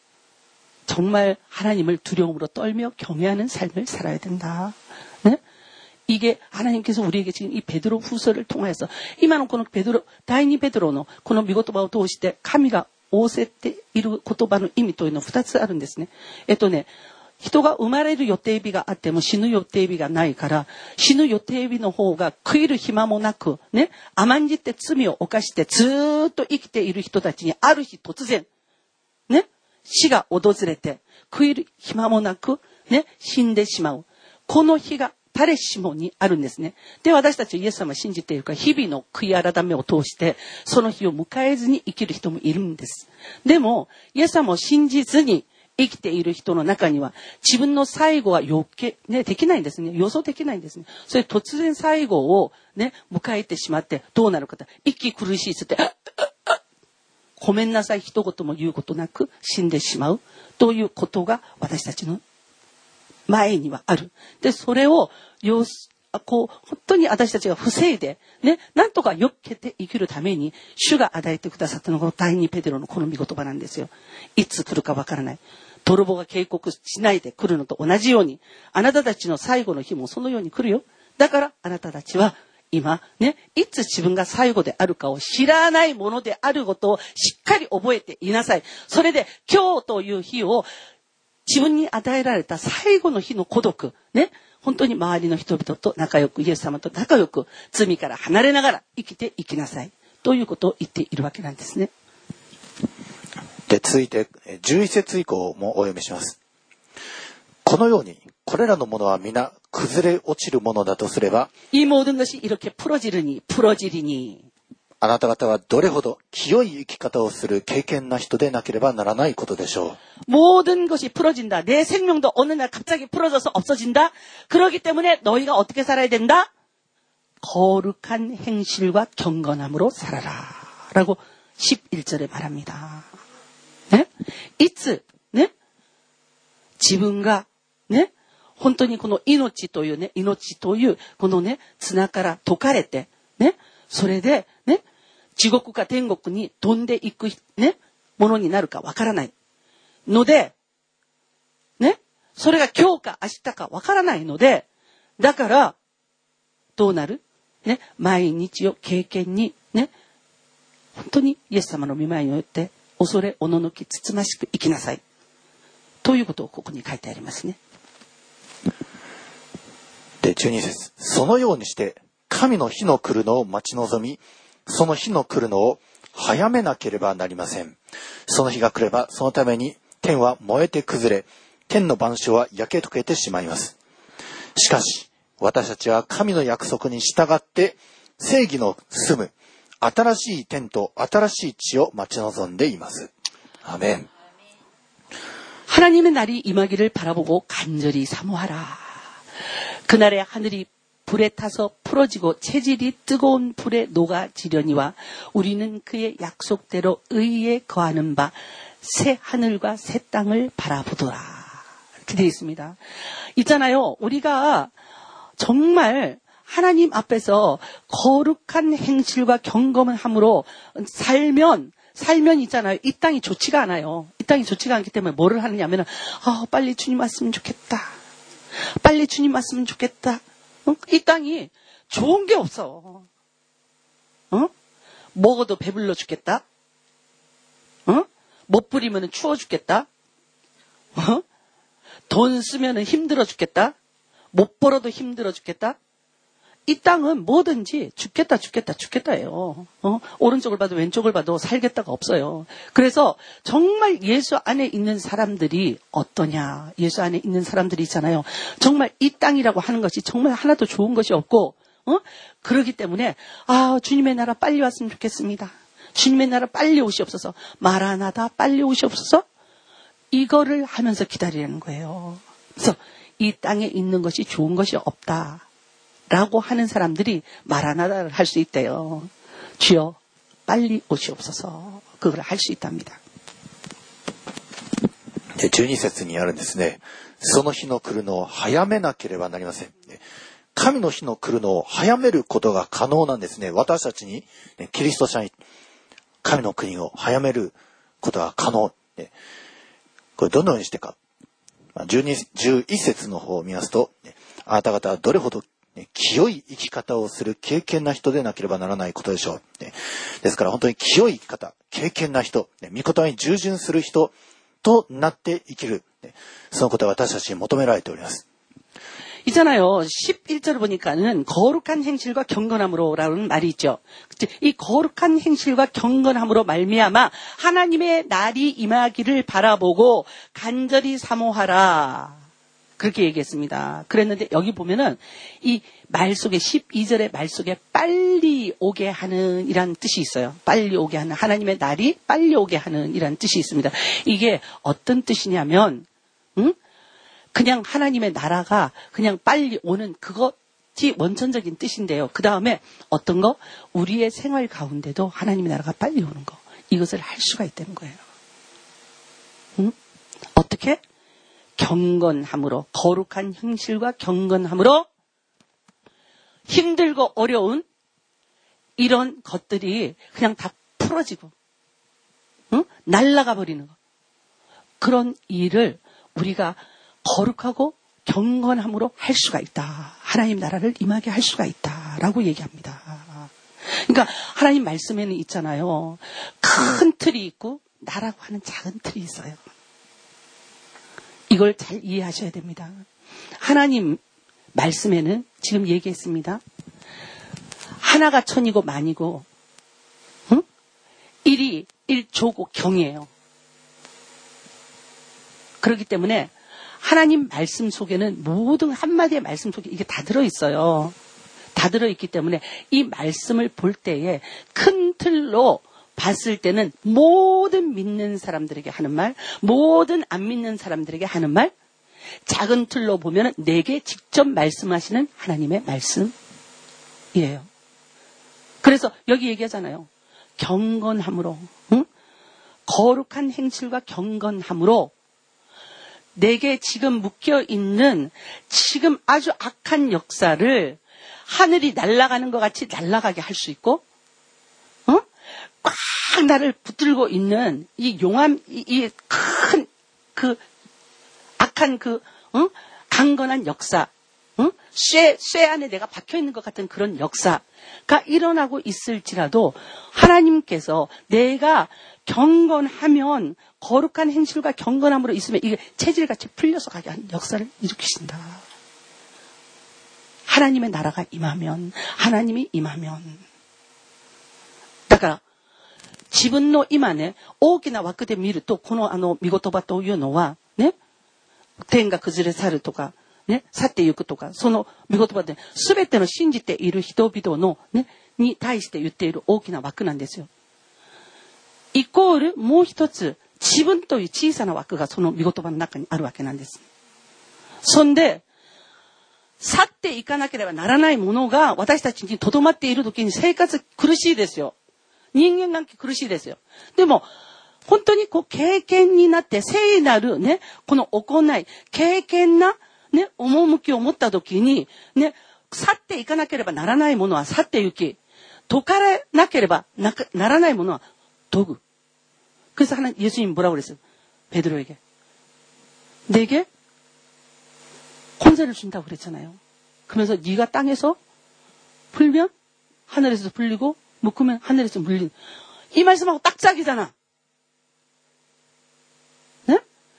정말 하나님을 두려움으로 떨며 경외하는 삶을 살아야 된다. 네? 이게 하나님께서 우리에게 지금 이 베드로 후서를 통해서 이만한このベドロ第2ベドロのこの御言葉を通して神が仰せている言葉の意味というのは2つあるんですね。人が生まれる予定日があっても死ぬ予定日がないから、死ぬ予定日の方が悔いる暇もなく、ね、甘んじて罪を犯してずーっと生きている人たちにある日突然、ね、死が訪れて、悔いる暇もなく、ね、死んでしまう。この日が誰しもにあるんですね。で、私たちイエス様を信じているから、日々の悔い改めを通して、その日を迎えずに生きる人もいるんです。でも、イエス様を信じずに、生きている人の中には自分の最後はできないんですね。予想できないんですね。それ突然最後をね、迎えてしまってどうなるかと。息苦しいってごめんなさい一言も言うことなく死んでしまうということが私たちの前にはある。で、それを本当に私たちが防いで、ね、なんとか避けて生きるために、主が与えてくださったのがこの第2ペテロのこの御言葉なんですよ。いつ来るかわからない。泥棒が警告しないで来るのと同じように、あなたたちの最後の日もそのように来るよ。だからあなたたちは今、ね、いつ自分が最後であるかを知らないものであることをしっかり覚えていなさい。それで今日という日を自分に与えられた最後の日の孤独、ね、本当に周りの人々と仲良く、イエス様と仲良く、罪から離れながら生きていきなさい。ということを言っているわけなんですね。 で、続いて、11節以降もお読みします。このように、これらのものは皆崩れ落ちるものだとすれば、 이 모든 것이 이렇게 풀어지리니。 あなた方はどれほど清い生き方をする敬虔な人でなければならないことでしょう。 모든 것이 풀어진다. 내 생명도 어느 날 갑자기 풀어져서 없어진다. 그렇기 때문에 너희가 어떻게 살아야 된다? 거룩한 행실과 경건함으로 살아라. 라고 11절에 말합니다. 네? いつ, 네? 自分が, 네? 本当にこの命というね、命というこのね、綱から解かれて、ね、それでね、地獄か天国に飛んでいくね、ものになるかわからないので、ね、それが今日か明日かわからないので、だからどうなる？ね、毎日を経験にね、本当にイエス様の御前によって恐れおののきつつましく生きなさいということをここに書いてありますね。 で、12節、そのようにして神の日の来るのを待ち望み、その日の来るのを早めなければなりません。その日が来れば、そのために天は燃えて崩れ、天の万象は焼け溶けてしまいます。しかし、私たちは神の約束に従って正義の住む新しい天と新しい地を待ち望んでいます。アメン。 하나님의 날이 임하기를 바라보고 간절히 사모하라. 그날에 하늘이 불에 타서 풀어지고 체질이 뜨거운 불에 녹아지려니와 우리는 그의 약속대로 의에 거하는 바 새 하늘과 새 땅을 바라보더라. 이렇게 되어 있습니다. 있잖아요. 우리가 정말 하나님 앞에서 거룩한 행실과 경건함으로 살면 있잖아요. 이 땅이 좋지가 않아요. 이 땅이 좋지가 않기 때문에 뭐를 하느냐면은 빨리 주님 왔으면 좋겠다. 빨리 주님 왔으면 좋겠다. 이 땅이 좋은 게 없어. 먹어도 배불러 죽겠다. 못 부리면 추워 죽겠다. 돈 쓰면 힘들어 죽겠다. 못 벌어도 힘들어 죽겠다. 이 땅은 뭐든지 죽겠다예요. 오른쪽을 봐도 왼쪽을 봐도 살겠다가 없어요. 그래서 정말 예수 안에 있는 사람들이 어떠냐. 예수 안에 있는 사람들이 있잖아요. 정말 이 땅이라고 하는 것이 정말 하나도 좋은 것이 없고, 그러기 때문에, 주님의 나라 빨리 왔으면 좋겠습니다. 주님의 나라 빨리 오시옵소서. 마라나다 빨리 오시옵소서. 이거를 하면서 기다리는 거예요. 그래서 이 땅에 있는 것이 좋은 것이 없다. 라고 하는 사람들이 마라나다를 할 수 있대요. 주여 빨리 오시옵소서. 그걸 할 수 있답니다. 12節にあるんですね。その日の来るのを早めなければなりません。 神の日の来るのを早めることが可能なんですね。私たちに、キリスト者に神の国を早めることが可能。これどのようにしてか。11節の方を見ますと、あなた方はどれほど清い生き方をする敬虔な人でなければならないことでしょう。ですから本当に清い生き方、敬虔な人、御言葉に従順する人となって生きる。そのことは私たちに求められております。 있잖아요. 11절 보니까는 거룩한 행실과 경건함으로라는 말이 있죠. 이 거룩한 행실과 경건함으로 말미암아 하나님의 날이 임하기를 바라보고 간절히 사모하라. 그렇게 얘기했습니다. 그랬는데 여기 보면은 이 말 속에 12절의 말 속에 빨리 오게 하는 이란 뜻이 있어요. 빨리 오게 하는 하나님의 날이 빨리 오게 하는 이란 뜻이 있습니다. 이게 어떤 뜻이냐면 그냥 하나님의 나라가 그냥 빨리 오는 그것이 원천적인 뜻인데요. 그 다음에 어떤 거? 우리의 생활 가운데도 하나님의 나라가 빨리 오는 거. 이것을 할 수가 있다는 거예요. 어떻게? 경건함으로, 거룩한 행실과 경건함으로 힘들고 어려운 이런 것들이 그냥 다 풀어지고 날아가 버리는 거. 그런 일을 우리가 거룩하고 경건함으로 할 수가 있다. 하나님 나라를 임하게 할 수가 있다라고 얘기합니다. 그러니까 하나님 말씀에는 있잖아요. 큰 틀이 있고 나라고 하는 작은 틀이 있어요. 이걸 잘 이해하셔야 됩니다. 하나님 말씀에는 지금 얘기했습니다. 하나가 천이고 만이고 일이 일조고 경이에요. 그렇기 때문에 하나님 말씀 속에는 모든 한마디의 말씀 속에 이게 다 들어있어요. 다 들어있기 때문에 이 말씀을 볼 때에 큰 틀로 봤을 때는 모든 믿는 사람들에게 하는 말, 모든 안 믿는 사람들에게 하는 말, 작은 틀로 보면 내게 직접 말씀하시는 하나님의 말씀이에요. 그래서 여기 얘기하잖아요. 경건함으로, 거룩한 행실과 경건함으로 내게 지금 묶여있는 지금 아주 악한 역사를 하늘이 날아가는 것 같이 날아가게 할 수 있고 꽉 나를 붙들고 있는 이 용암, 이 큰 그 악한 강건한 역사, 쇠 안에 내가 박혀있는 것 같은 그런 역사가 일어나고 있을지라도 하나님께서 내가 경건하면 거룩한 행실과 경건함으로 있으면 이게 체질같이 풀려서 가게 하는 역사를 일으키신다. 하나님의 나라가 임하면, 하나님이 임하면. だから自分の今ね、大きな枠で見ると、この御言葉というのは、ね、天が崩れ去るとか、ね、去っていくとか、その御言葉で、すべての信じている人々の、ね、に対して言っている大きな枠なんですよ。イコール、もう一つ、自分という小さな枠がその御言葉の中にあるわけなんです。そんで、去っていかなければならないものが私たちに留まっているときに生活苦しいですよ。人間関係苦しいですよ。でも、本当に経験になって聖なるね、この行い、経験なね、趣を持ったときに、ね、去っていかなければならないものは去って行き、解かれなければならないものは解く。그래서 하나 예수님 뭐라고 그랬어요? 베드로에게. 내게 권세를 준다고 그랬잖아요. 그러면서 네가 땅에서 풀면 하늘에서 풀리고 묶으면 하늘에서 물린. 이 말씀하고 딱 짝이잖아. 네?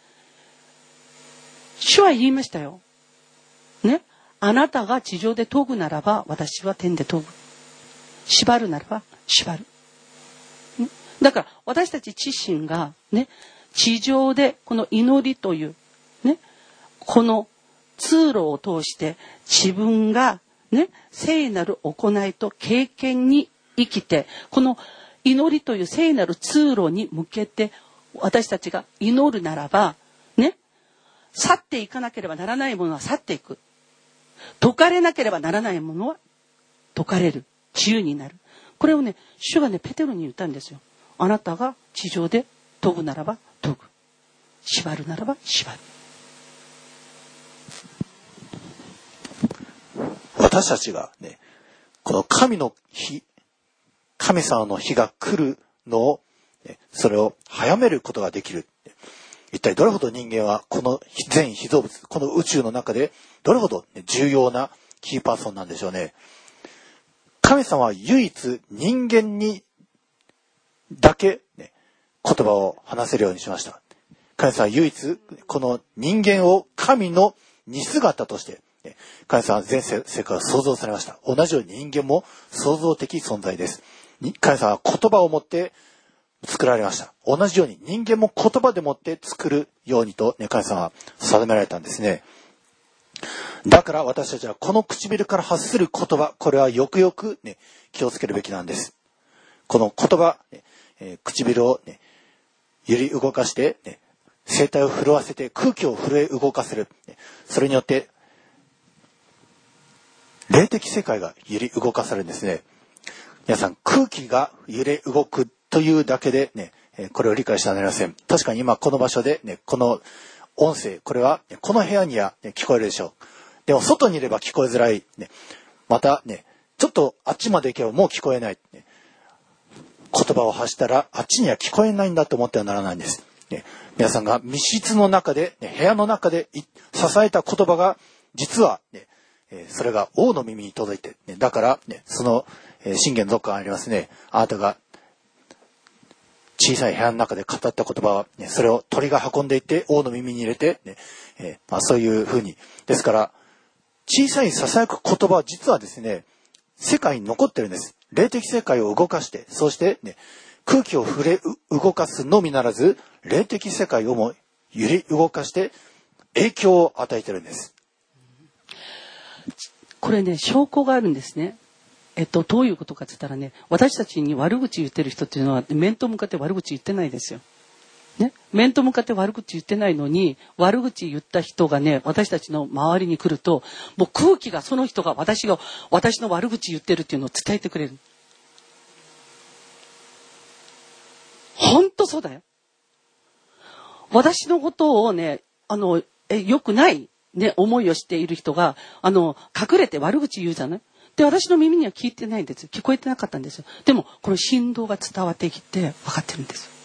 主は言いましたよ。ね? あなたが地上で研ぐならば私は天で研ぐ。縛るならば縛る。だから私たち自身がね、地上でこの祈りというね、この通路を通して自分がね、聖なる行いと経験に生きて、この祈りという聖なる通路に向けて私たちが祈るならば、ね、去っていかなければならないものは去っていく。解かれなければならないものは解かれる。自由になる。これをね、主がね、ペテロに言ったんですよ。あなたが地上で研ぐならば研ぐ。縛るならば縛る。 私たちがね、この神の日、神様の日が来るのを、それを早めることができる。一体どれほど人間はこの全被造物、この宇宙の中でどれほど重要なキーパーソンなんでしょうね。神様は唯一人間にだけ、言葉を話せるようにしました。神様は唯一この人間を神の似姿として神様は全世界を創造されました。同じように人間も創造的存在です。神様は言葉を持って作られました。同じように人間も言葉でもって作るようにと、神様は定められたんですね。だから私たちはこの唇から発する言葉、これはよくよく、気をつけるべきなんです。この言葉、唇を、揺り動かして、声帯を震わせて空気を震え動かせる。それによって霊的世界が揺り動かされるんですね。皆さん、空気が揺れ動くというだけでこれを理解してはなりません。確かに今この場所でこの音声、これはこの部屋には聞こえるでしょう。でも外にいれば聞こえづらい。またちょっとあっちまで行けばもう聞こえない。言葉を発したらあっちには聞こえないんだと思ってはならないんです。皆さんが密室の中で、部屋の中で支えた言葉が実はそれが王の耳に届いて、だからその箴言のどっかにありますね。あなたが小さい部屋の中で語った言葉は、それを鳥が運んでいって王の耳に入れて、そういうふうに。ですから小さい囁く言葉は実はですね、世界に残ってるんです。霊的世界を動かして、そして空気を触れ動かすのみならず、霊的世界をも揺り動かして影響を与えてるんです。 これね、証拠があるんですね。どういうことかって言ったらね、私たちに悪口言ってる人っていうのは面と向かって悪口言ってないですよ。面と向かって悪口言ってないのに、悪口言った人がね、私たちの周りに来ると、もう空気がその人が私の悪口言ってるっていうのを伝えてくれる。本当そうだよ。私のことをね、良くない思いをしている人が、隠れて悪口言うじゃない？で、私の耳には聞いてないんですよ。聞こえてなかったんですよ。でも、この振動が伝わってきて分かってるんですよ。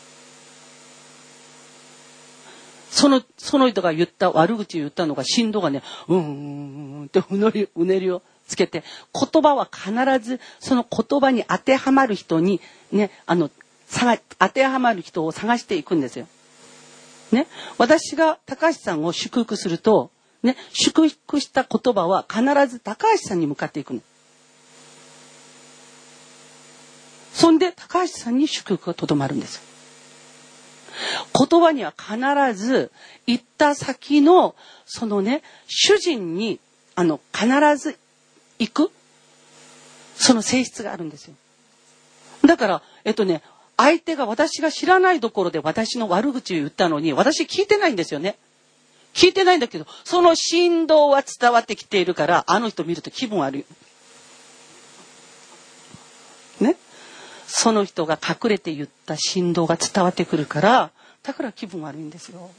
その人が悪口言ったのが振動がね、ってうねりをつけて、言葉は必ずその言葉に当てはまる人にね、当てはまる人を探していくんですよ。私が高橋さんを祝福すると、祝福した言葉は必ず高橋さんに向かっていくの。そんで高橋さんに祝福がとどまるんです。言葉には必ず行った先のその主人に必ず行くその性質があるんですよ。だから相手が私が知らないところで私の悪口を言ったのに私聞いてないんですよね。聞いてないんだけどその振動は伝わってきているからあの人見ると気分悪い。その人が隠れて言った振動が伝わってくるからだから気分悪いんですよ。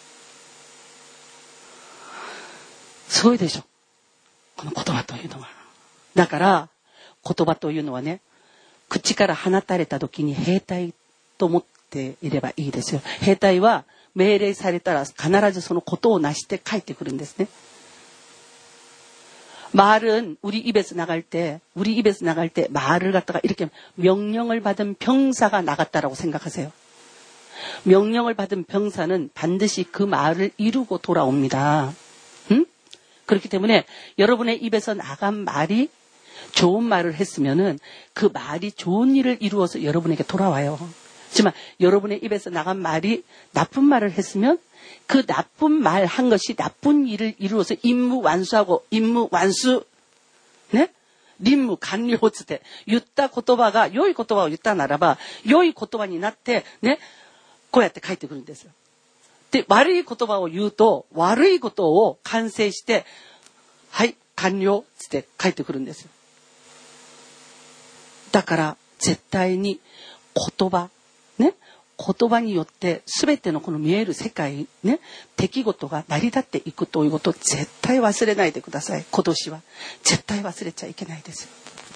すごいでしょこの言葉というのは。だから言葉というのはね、口から放たれた時に兵隊と思っていればいいですよ。兵隊は命令されたら必ずそのことを成して帰ってくるんですね。말은 우리 입에서 나갈 때 말을 갖다가 이렇게 명령을 받은 병사가 나갔다라고 생각하세요. 명령을 받은 병사는 반드시 그 말을 이루고 돌아옵니다. 그렇기 때문에 여러분의 입에서 나간 말이 좋은 말을 했으면은 그 말이 좋은 일을 이루어서 여러분에게 돌아와요. 하지만 여러분의 입에서 나간 말이 나쁜 말을 했으면 그 나쁜 말 한 것이 나쁜 일을 이루어서 임무 완수하고 임무 완수,任務完了って言った言葉が良い言葉を言ったならば良い言葉になってこうやって返ってくるんですよ。で悪い言葉を言うと悪いことを完成してはい完了って返ってくるんですよ。だから絶対に言葉言葉によって全てのこの見える世界ね、出来事が成り立っていくということを絶対忘れないでください。今年は絶対忘れちゃいけないですよ。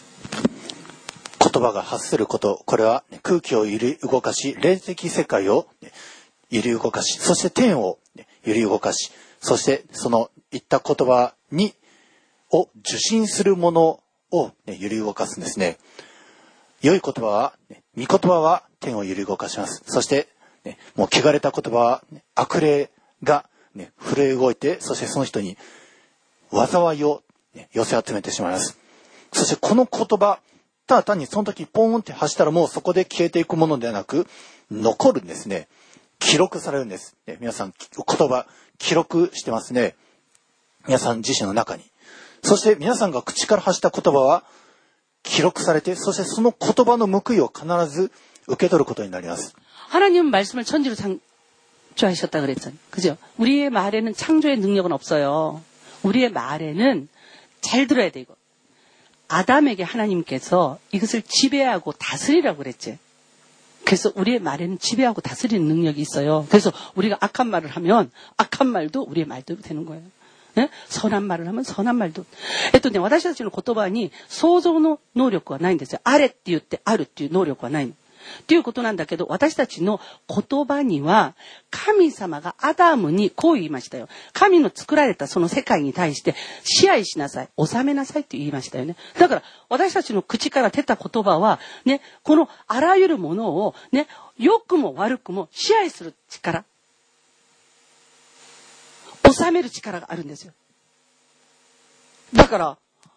言葉が発すること、これは空気を揺り動かし、霊的世界を揺り動かし、そして天を揺り動かし、そしてその言った言葉を受信するものを揺り動かすんですね。良い言葉は、御言葉は天を揺り動かします。そして、もう汚れた言葉は、悪霊が、震え動いて、そしてその人に災いを、寄せ集めてしまいます。そしてこの言葉、ただ単にその時ポーンって発したらもうそこで消えていくものではなく、残るんですね。記録されるんです。皆さん、言葉、記録してますね。皆さん自身の中に。そして皆さんが口から発した言葉は、記録されて、そしてその言葉の報いを必ず受け取ることになります。 하나님은 말씀을 천지로 창조하셨다 그랬잖아요. 그죠? 우리의 말에는 창조의 능력은 없어요. 우리의 말에는 잘 들어야 돼, 이거. 아담에게 하나님께서 이것을 지배하고 다스리라고 그랬지. 그래서 우리의 말에는 지배하고 다스리는 능력이 있어요. 그래서 우리가 악한 말을 하면 악한 말도 우리의 말대로 되는 거예요. 네? 선한 말을 하면 선한 말도. ね、私たちの言葉に想像の能力はないんですよ。あれって言ってあるっていう能力はないの。っていうことなんだけど、私たちの言葉には神様がアダムにこう言いましたよ。神の作られたその世界に対して支配しなさい、治めなさいって言いましたよね。だから私たちの口から出た言葉はね、このあらゆるものをね、良くも悪くも支配する力、治める力があるんですよ。だから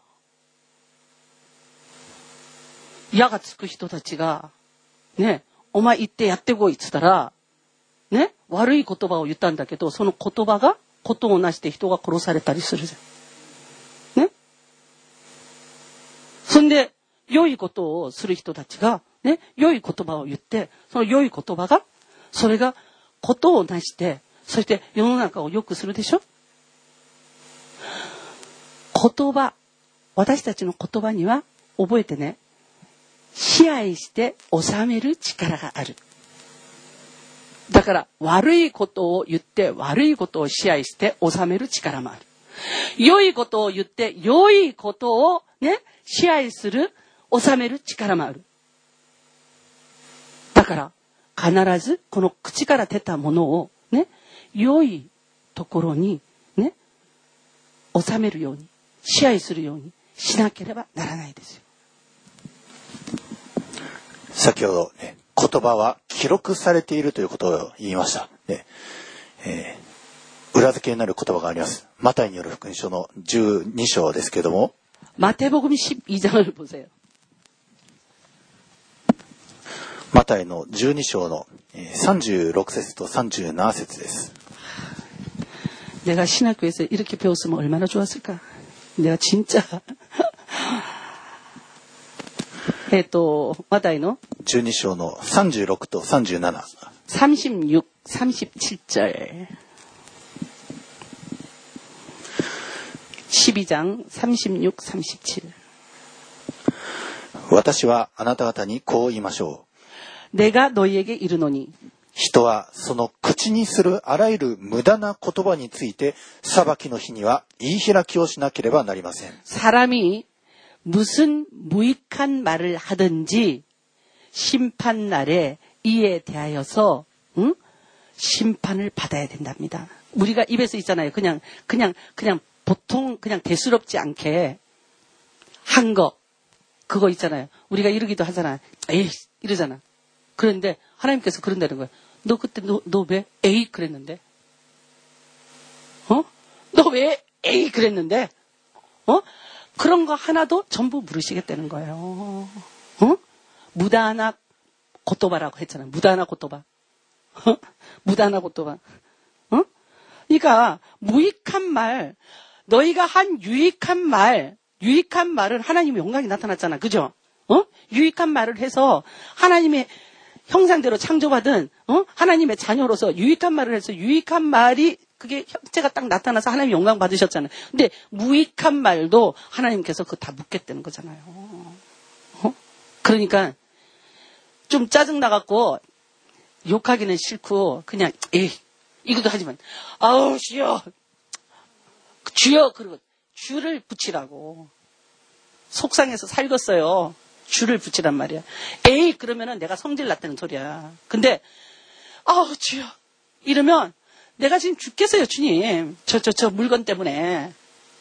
矢がつく人たちがね、お前言ってやってこいっつったらね、悪い言葉を言ったんだけど、その言葉がことをなして人が殺されたりするじゃん。ね。そんで良いことをする人たちがね、良い言葉を言って、その良い言葉がそれがことをなして、そして世の中を良くするでしょ。言葉、私たちの言葉には覚えてね、支配して治める力がある。だから悪いことを言って悪いことを支配して治める力もある。良いことを言って良いことをね、支配する、治める力もある。だから必ずこの口から出たものをね、良いところにね、治めるように、支配するようにしなければならないですよ。 先ほど、ね、言葉は記録されているということを言いました。ね、裏付けになる言葉があります。マタイによる福音書の12章ですけれども、 마태복음 12장을 보세요. マタイの12章の36節と37節です。 내가 신학교에서 이렇게 배웠으면 얼마나 좋았을까. 내가 진짜 マタイの 12章の36と37、 36, 37절 12장 36, 37 私はあなた方にこう言いましょう。내가 너희에게 이르노니 人はその口にするあらゆる無駄な言葉について裁きの日には言い開きをしなければなりません。 사람이 무슨 무익한 말을 하든지 심판날에 이에 대하여서 심판을 받아야 된답니다. 우리가 입에서 있잖아요. 그냥 보통 그냥 대수롭지 않게 한 거 그거 있잖아요. 우리가 이러기도 하잖아. 에이 이러잖아. 그런데 하나님께서 그런다는 거야. 너 그때 너 왜 에이 그랬는데? 너 왜 에이 그랬는데? 그런 거 하나도 전부 물으시겠다는 거예요. 무다나 고토바라고 했잖아. 무다나 고토바. 무다나 고토바. 그러니까 무익한 말, 너희가 한 유익한 말은 하나님의 영광이 나타났잖아. 그죠? 유익한 말을 해서 하나님의 형상대로 창조받은 하나님의 자녀로서 유익한 말을 해서 유익한 말이 그게 형체가 딱 나타나서 하나님 영광 받으셨잖아요. 근데 무익한 말도 하나님께서 그거 다 묻겠다는 거잖아요. 그러니까 좀 짜증 나갖고 욕하기는 싫고 그냥 에이 이것도 하지만 아우 주여 주여 그러고 주를 붙이라고 속상해서 살겠어요. 주를 붙이란 말이야. 에이 그러면은 내가 성질 났다는 소리야. 근데 아우 주여 이러면 내가 지금 죽겠어요 주님. 저 물건 때문에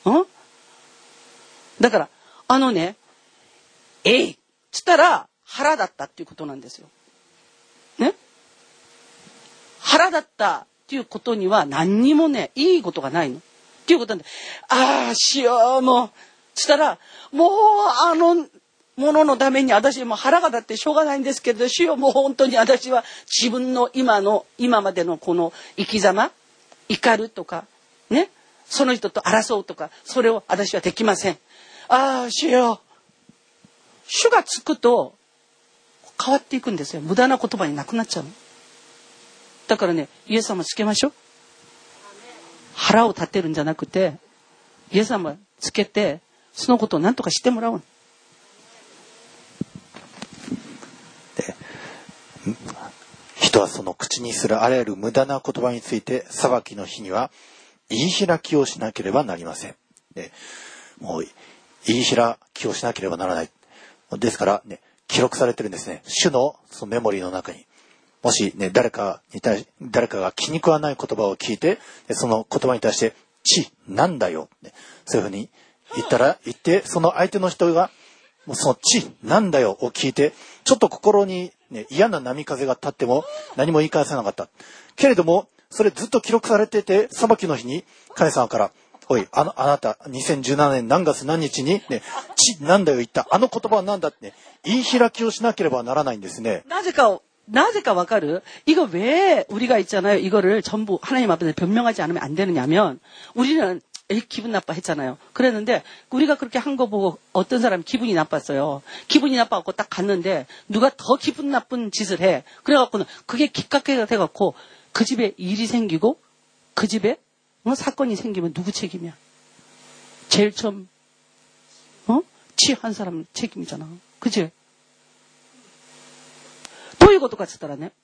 だからね에이つったら腹立ったっていうことなんですよ。ね腹立ったっていうことには何にもねいいことがないのっていうことなんで主もうつったらもうもののために私も腹が立ってしょうがないんですけど主よもう本当に私は自分の今までのこの生き様怒るとかねその人と争うとかそれを私はできません。主よ主がつくと変わっていくんですよ。無駄な言葉になくなっちゃうの。だからねイエス様つけましょう。腹を立てるんじゃなくてイエス様つけてそのことを何とかしてもらうの。 人はその口にするあらゆる無駄な言葉について裁きの日には言い開きをしなければなりません。でもう言い開きをしなければならない。ですからね記録されてるんですね。主のそのメモリーの中にもしね誰かが気に食わない言葉を聞いてその言葉に対してなんだよ、ね、そういうふうに言ってその相手の人がもうそのなんだよを聞いてちょっと心に、ね、嫌な波風が立っても何も言い返さなかったけれどもそれずっと記録されてて裁きの日に神様からおいあなた2017年何月何日に、ね、なんだよ言ったあの言葉はなんだって、ね、言い開きをしなければならないんですね。 なぜか와가르 이거 왜 우리가 있잖아요. 이거를 전부 하나님 앞에서 변명하지 않으면 안 되느냐면 우리는 기분 나빠 했잖아요. 그랬는데 우리가 그렇게 한 거 보고 어떤 사람이 기분이 나빴어요. 기분이 나빠갖고 딱 갔는데 누가 더 기분 나쁜 짓을 해. 그래갖고는 그게 기깎이가 돼갖고 그 집에 일이 생기고 그 집에 사건이 생기면 누구 책임이야? 제일 처음 취한 사람 책임이잖아. 그치? どういうことかって言ったらね、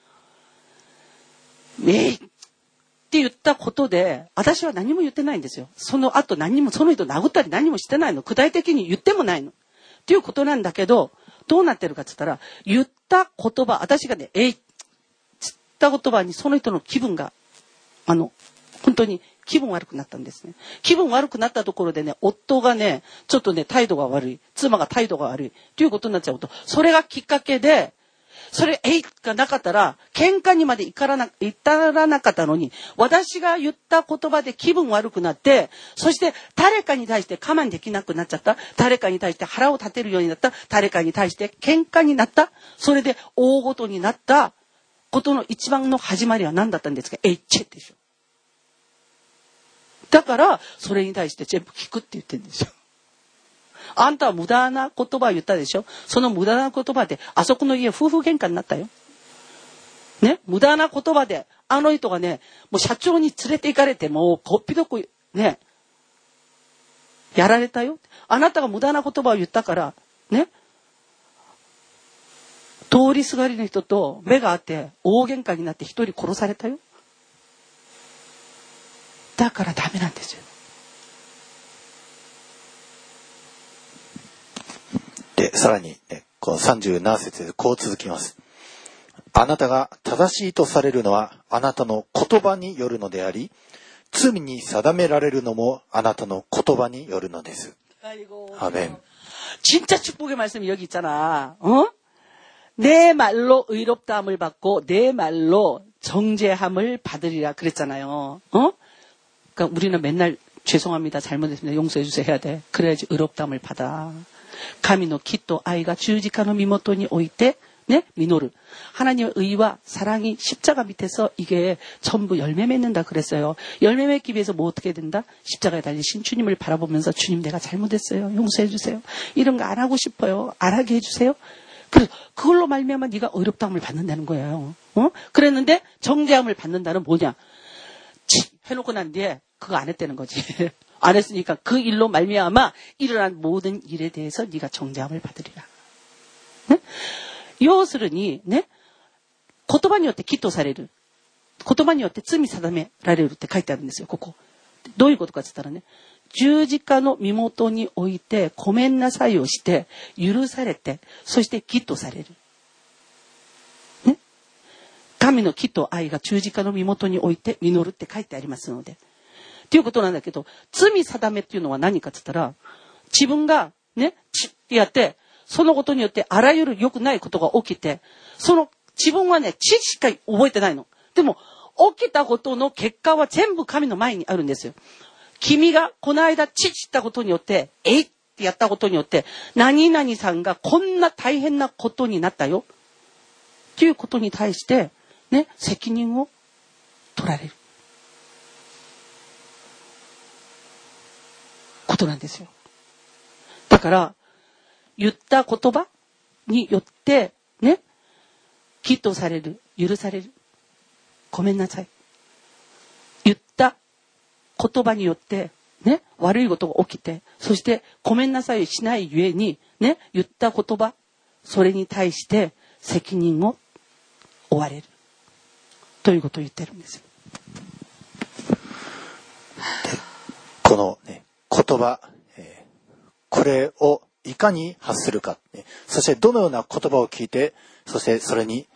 って言ったことで、私は何も言ってないんですよ。その後何も、その人殴ったり何もしてないの。具体的に言ってもないの。っていうことなんだけど、どうなってるかって言ったら、言った言葉、私がね、つった言葉にその人の気分が、本当に気分悪くなったんですね。気分悪くなったところでね、夫がね、ちょっとね、態度が悪い。妻が態度が悪い。ということになっちゃうと、それがきっかけで、それがなかったら喧嘩にまで至らなかったのに私が言った言葉で気分悪くなってそして誰かに対して我慢できなくなっちゃった誰かに対して腹を立てるようになった誰かに対して喧嘩になったそれで大ごとになったことの一番の始まりは何だったんですかチェでしょだからそれに対して全部聞くって言ってるんですよあんたは無駄な言葉を言ったでしょその無駄な言葉であそこの家夫婦喧嘩になったよね無駄な言葉であの人がねもう社長に連れて行かれてもうこっぴどくねやられたよあなたが無駄な言葉を言ったからね通りすがりの人と目が合って大喧嘩になって一人殺されたよだからダメなんですよでさらに、ね、この37節でこう続きます。あなたが正しいとされるのはあなたの言葉によるのであり、罪に定められるのもあなたの言葉によるのです。아멘. 진짜 축복의 말씀이 여기 있잖아. 내 말로 의롭다함을 받고 내 말로 정죄함을 받으리라 그랬잖아요. 그러니까 우리는 맨날 죄송합니다. 잘못했습니다. 용서해 주세요 해야 돼. 그래야지 의롭다함을 받아. 神の木と愛が十字架の身元に置いて네, 미노르. 하나님의 의와 사랑이 십자가 밑에서 이게 전부 열매 맺는다 그랬어요. 열매 맺기 위해서 뭐 어떻게 된다? 십자가에 달리신 주님을 바라보면서 주님 내가 잘못했어요. 용서해 주세요. 이런 거 안 하고 싶어요. 안 하게 해주세요. 그래서 그걸로 말미암아 네가 의롭다함을 받는다는 거예요. 그랬는데 정죄함을 받는다는 뭐냐? 해놓고 난 뒤에 그거 안 했다는 거지. 안 했으니까 그 일로 말미암아 일어난 모든 일에 대해서 네가 정죄함을 받으리라. 네? 要するにね、 言葉によってキットされる。言葉によって罪定められるって書いてあるんですよ、ここ。どういうことかって言ったらね、十字架の身元においてごめんなさいをして許されて、そしてキットされる。ね。神の義と愛が十字架の身元において実るって書いてありますので。っていうことなんだけど、罪定めっていうのは何かって言ったら、自分がね、チッってやって、そのことによってあらゆる良くないことが起きて、その自分はね、チッしか覚えてないの。でも、起きたことの結果は全部神の前にあるんですよ。君がこの間チッしたことによって、えいってやったことによって、何々さんがこんな大変なことになったよ。っていうことに対して、ね、責任を取られる。ことなんですよ。だから、言った言葉によって、ね、キットされる、許される。ごめんなさい。言った言葉によって、ね、悪いことが起きて、そしてごめんなさいしないゆえに、ね、言った言葉、それに対して責任を負われる。ということを言ってるんですよ。 この、ね、言葉、これをいかに発するか、そしてどのような言葉を聞いて、そしてそれに、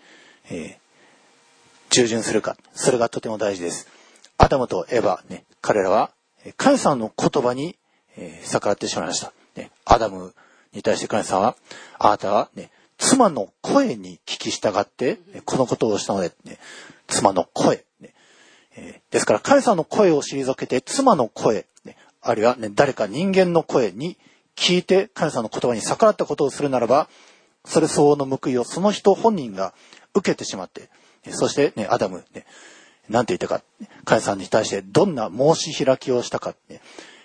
従順するか、それがとても大事です。アダムとエバ、ね、彼らは神様の言葉に、逆らってしまいました。アダムに対して神様は、あなたは、ね、妻の声に聞き従って、このことをしたので、ね、妻の声、ね、ですから神様の声を退けて妻の声、ね、あるいは、ね、誰か人間の声に聞いて神様の言葉に逆らったことをするならば、それ相応の報いをその人本人が受けてしまって、そして、ね、アダム、ね、なんて言ったか、神様に対してどんな申し開きをしたか、ね、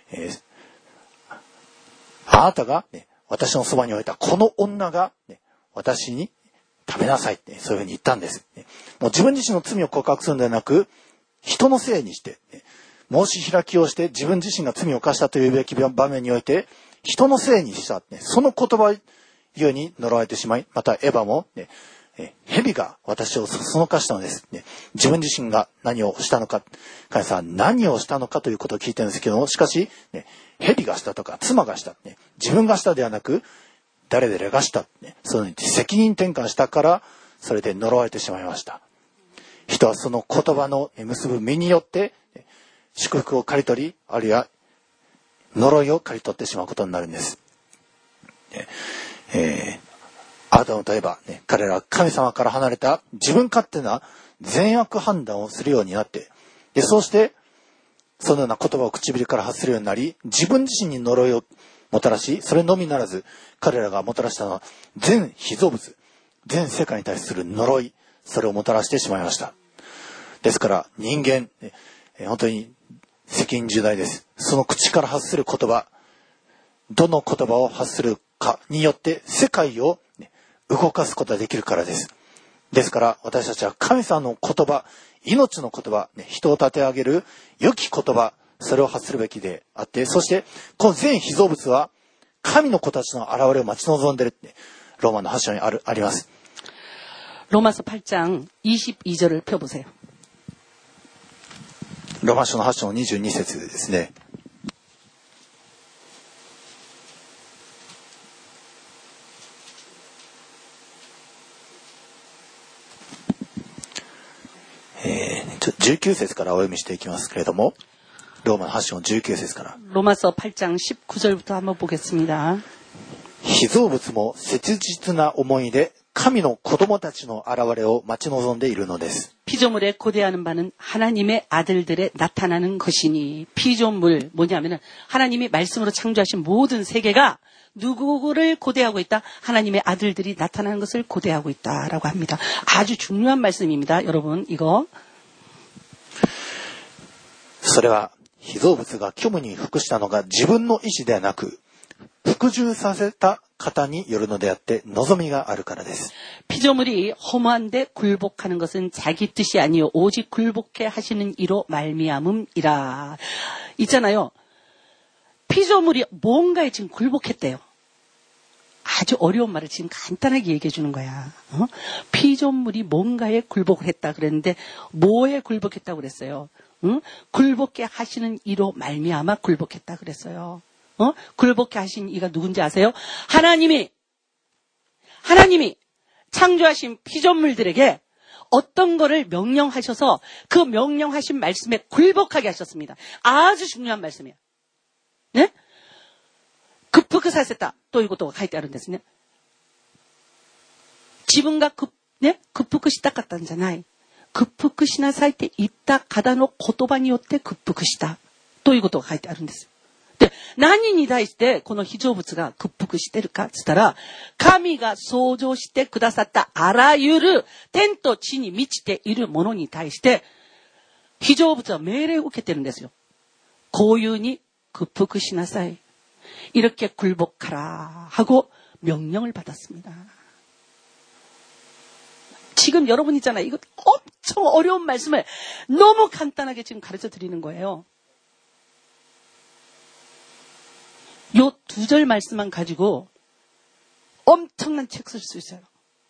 あなたが、ね、私のそばに置いたこの女が、ね、私に食べなさいって、ね、そういうふうに言ったんです、ね。もう自分自身の罪を告白するのではなく、人のせいにして、ね、申し開きをして自分自身が罪を犯したというべき場面において、人のせいにした、ね、その言葉ゆえに呪われてしまい、またエヴァも、ね、蛇が私をそそのかしたのです、ね。自分自身が何をしたのか、神様は何をしたのかということを聞いてるんですけども、しかし、ね、蛇がしたとか妻がした、ね、自分がしたではなく、誰々がした、ね、その責任転換したから、それで呪われてしまいました。人はその言葉の結ぶ実によって、祝福を刈り取り、あるいは呪いを刈り取ってしまうことになるんです。アダムとエバ、ね、彼らは神様から離れた自分勝手な善悪判断をするようになって、でそうしてそのような言葉を唇から発するようになり、自分自身に呪いをもたらし、それのみならず彼らがもたらしたのは全被造物、全世界に対する呪い、それをもたらしてしまいました。ですから人間、本当に責任重大です。その口から発する言葉、どの言葉を発するかによって世界を動かすことができるからです。ですから私たちは神様の言葉、命の言葉、人を立て上げる良き言葉、それを発するべきであって、そしてこの全被造物は神の子たちの現れを待ち望んでいるってローマの8章にあります。 로마서 8장 22절을 펴보세요. ローマ書の8章の22節ですね。19節からお読みしていきますけれども、ローマの8章の19節から。 로마서 8장 19절부터 한번 보겠습니다. 被造物も切実な思いで神の子供たちの現れを待ち望んでいるのです。 피조물에 고대하는 바는 하나님의 아들들의 나타나는 것이니, 피조물 뭐냐면은 하나님이 말씀으로 창조하신 모든 세계가 누구를 고대하고 있다? 하나님의 아들들이 나타나는 것을 고대하고 있다라고 합니다. 아주 중요한 말씀입니다. 여러분, 이거. それは被造物が虚無に服したのが自分の意志ではなく、服従させた方によるのであって望みがあるからです。 피조물이 허무한데 굴복하는 것은 자기 뜻이 아니요 오직 굴복해 하시는 이로 말미암음이라. 있잖아요. 피조물이 뭔가에 지금 굴복했대요. 아주 어려운 말을 지금 간단하게 얘기해 주는 거야. 피조물이 뭔가에 굴복을 했다 그랬는데 뭐에 굴복했다고 그랬어요? 굴복해 하시는 이로 말미암아 굴복했다 그랬어요. 굴복해 하신 이가 누군지 아세요? 하나님이 창조하신 피조물들에게 어떤 거를 명령하셔서 그 명령하신 말씀에 굴복하게 하셨습니다. 아주 중요한 말씀이에요. 네? 급프크 사세다. 또 이것도書いてあるんですね. 自分が급服したかったんじゃない。급服しなさいって言った方の言葉によって급服した。ということが書いてあるんです。で、何に対してこの被造物が屈服してるかって言ったら、神が創造してくださったあらゆる天と地に満ちているものに対して、被造物は命令を受けてるんですよ。こういうに屈服しなさい. 이렇게 굴복하라 하고 명령을 받았습니다. 지금 여러분 있잖아요. 이거 엄청 어려운 말씀을 너무 간단하게 지금 가르쳐 드리는 거예요. 요 2절 말씀만 가지고 엄청난 책 쓸 수 있어요.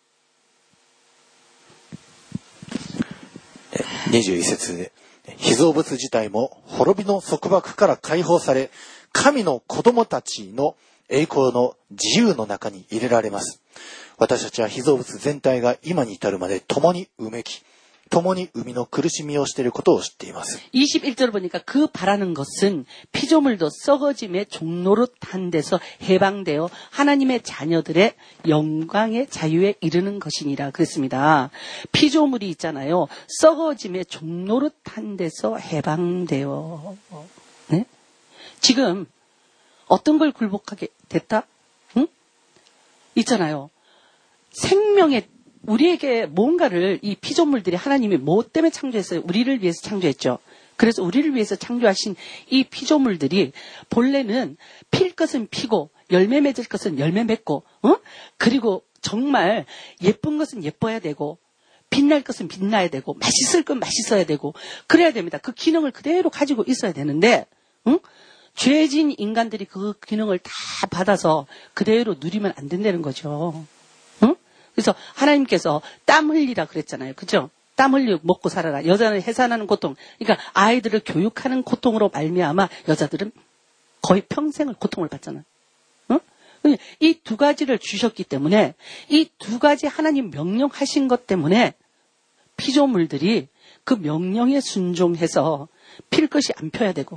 21節で、被造物自体も滅びの束縛から解放され、神の子供たちの栄光の自由の中に入れられます。私たちは被造物全体が今に至るまで共にうめき、共に生みの苦しみをしていることを知っています。 21절 보니까 그 바라는 것은 피조물도 썩어짐의 종로로 탄 데서 해방되어 하나님의 자녀들의 영광의 자유에 이르는 것이니라 그랬습니다. 피조물이 있잖아요. 썩어짐의 종로로 탄 데서 해방되어. 네? 지금 어떤 걸 굴복하게 됐다? 응? 있잖아요. 생명의 우리에게 뭔가를 이 피조물들이 하나님이 뭐 때문에 창조했어요? 우리를 위해서 창조했죠. 그래서 우리를 위해서 창조하신 이 피조물들이 본래는 필 것은 피고 열매 맺을 것은 열매 맺고 그리고 정말 예쁜 것은 예뻐야 되고 빛날 것은 빛나야 되고 맛있을 건 맛있어야 되고 그래야 됩니다. 그 기능을 그대로 가지고 있어야 되는데 죄진 인간들이 그 기능을 다 받아서 그대로 누리면 안 된다는 거죠. 그래서 하나님께서 땀 흘리라 그랬잖아요. 그죠? 땀 흘리고 먹고 살아라. 여자는 해산하는 고통. 그러니까 아이들을 교육하는 고통으로 말미암아 여자들은 거의 평생을 고통을 받잖아요. 이 2가지를 주셨기 때문에 이 2가지 하나님 명령하신 것 때문에 피조물들이 그 명령에 순종해서 필 것이 안 펴야 되고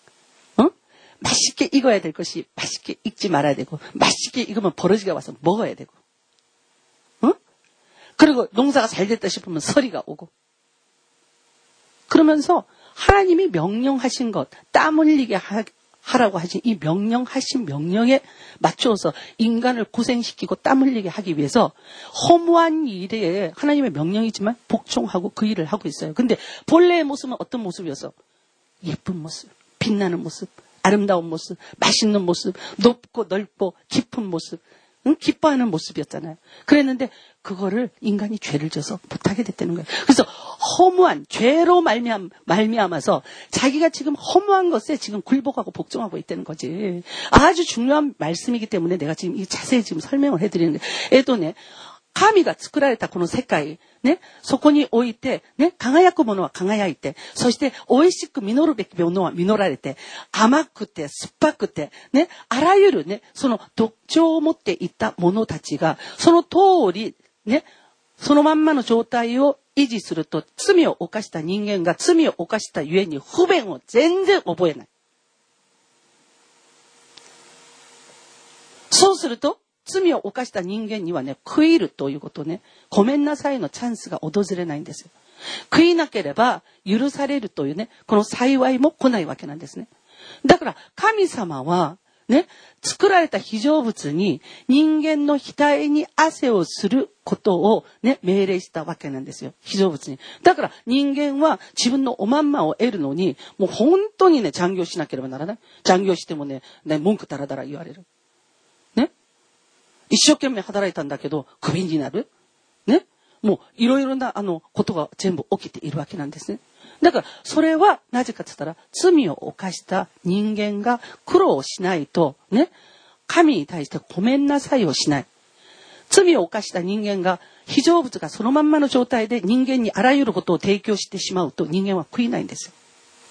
맛있게 익어야 될 것이 맛있게 익지 말아야 되고 맛있게 익으면 버러지가 와서 먹어야 되고 그리고 농사가 잘 됐다 싶으면 서리가 오고 그러면서 하나님이 명령하신 것 땀 흘리게 하라고 하신 이 명령하신 명령에 맞추어서 인간을 고생시키고 땀 흘리게 하기 위해서 허무한 일에 하나님의 명령이지만 복종하고 그 일을 하고 있어요. 근데 본래의 모습은 어떤 모습이었어? 예쁜 모습, 빛나는 모습, 아름다운 모습, 맛있는 모습, 높고 넓고 깊은 모습, 기뻐하는 모습이었잖아요. 그랬는데 그거를 인간이 죄를 져서 못하게 됐다는 거예요. 그래서 허무한 죄로 말미암아서 자기가 지금 허무한 것에 지금 굴복하고 복종하고 있다는 거지. 아주 중요한 말씀이기 때문에 내가 지금 이 자세히 지금 설명을 해드리는 거예요. 에도네. 神が作られたこの世界、ね、そこにおいて、ね、輝くものは輝いて、そして美味しく実るべきものは実られて、甘くて酸っぱくて、ね、あらゆるね、その特徴を持っていた者たちが、その通り、ね、そのまんまの状態を維持すると、罪を犯した人間が罪を犯したゆえに不便を全然覚えない。そうすると、罪を犯した人間にはね、悔いるということね、ごめんなさいのチャンスが訪れないんですよ。悔いなければ許されるというね、この幸いも来ないわけなんですね。だから神様はね、作られた被造物に人間の額に汗をすることをね、命令したわけなんですよ。被造物に。だから人間は自分のおまんまを得るのに、もう本当にね、残業しなければならない。残業してもね、文句だらだら言われる。ね。一生懸命働いたんだけど、クビになる。ね。もういろいろなことが全部起きているわけなんですね。だからそれはなぜかって言ったら、罪を犯した人間が苦労しないとね、 神に対してごめんなさいをしない。罪を犯した人間が、被造物がそのまんまの状態で人間にあらゆることを提供してしまうと人間は悔いないんですよ。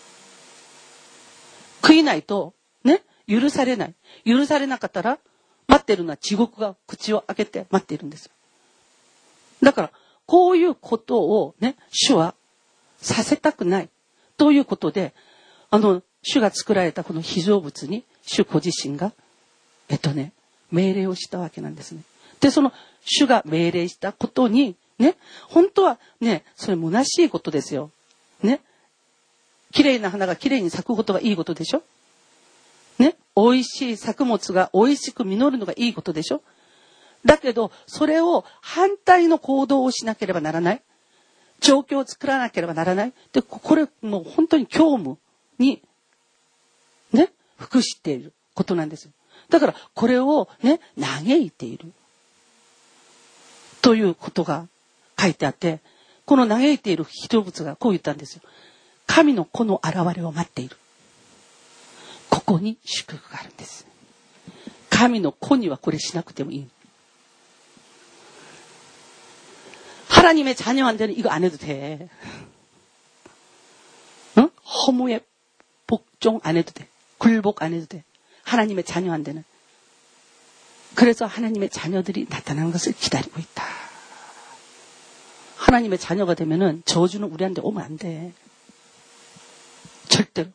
悔いないと、ね、許されない。許されなかったら、待ってるのは地獄が口を開けて待っているんです。だから、こういうことをね、主はさせたくない。ということで、主が作られたこの被造物に、主ご自身が、命令をしたわけなんですね。で、その主が命令したことに、ね、本当はね、それ虚しいことですよ。ね。綺麗な花が綺麗に咲くことがいいことでしょ。ね。美味しい作物が美味しく実るのがいいことでしょ。だけど、それを反対の行動をしなければならない。状況を作らなければならない。で、これもう本当に教務に、ね、服していることなんですよ。だから、これをね、嘆いている。ということが書いてあって、この嘆いている被造物がこう言ったんですよ。神の子の現れを待っている。ここに祝福があるんです。神の子にはこれしなくてもいい。하나님의 자녀한테는 이거 안 해도 돼. 응? 허무에 복종 안 해도 돼. 굴복 안 해도 돼. 하나님의 자녀한테는. 그래서 하나님의 자녀들이 나타나는 것을 기다리고 있다. 하나님의 자녀가 되면은 저주는 우리한테 오면 안 돼. 절대로.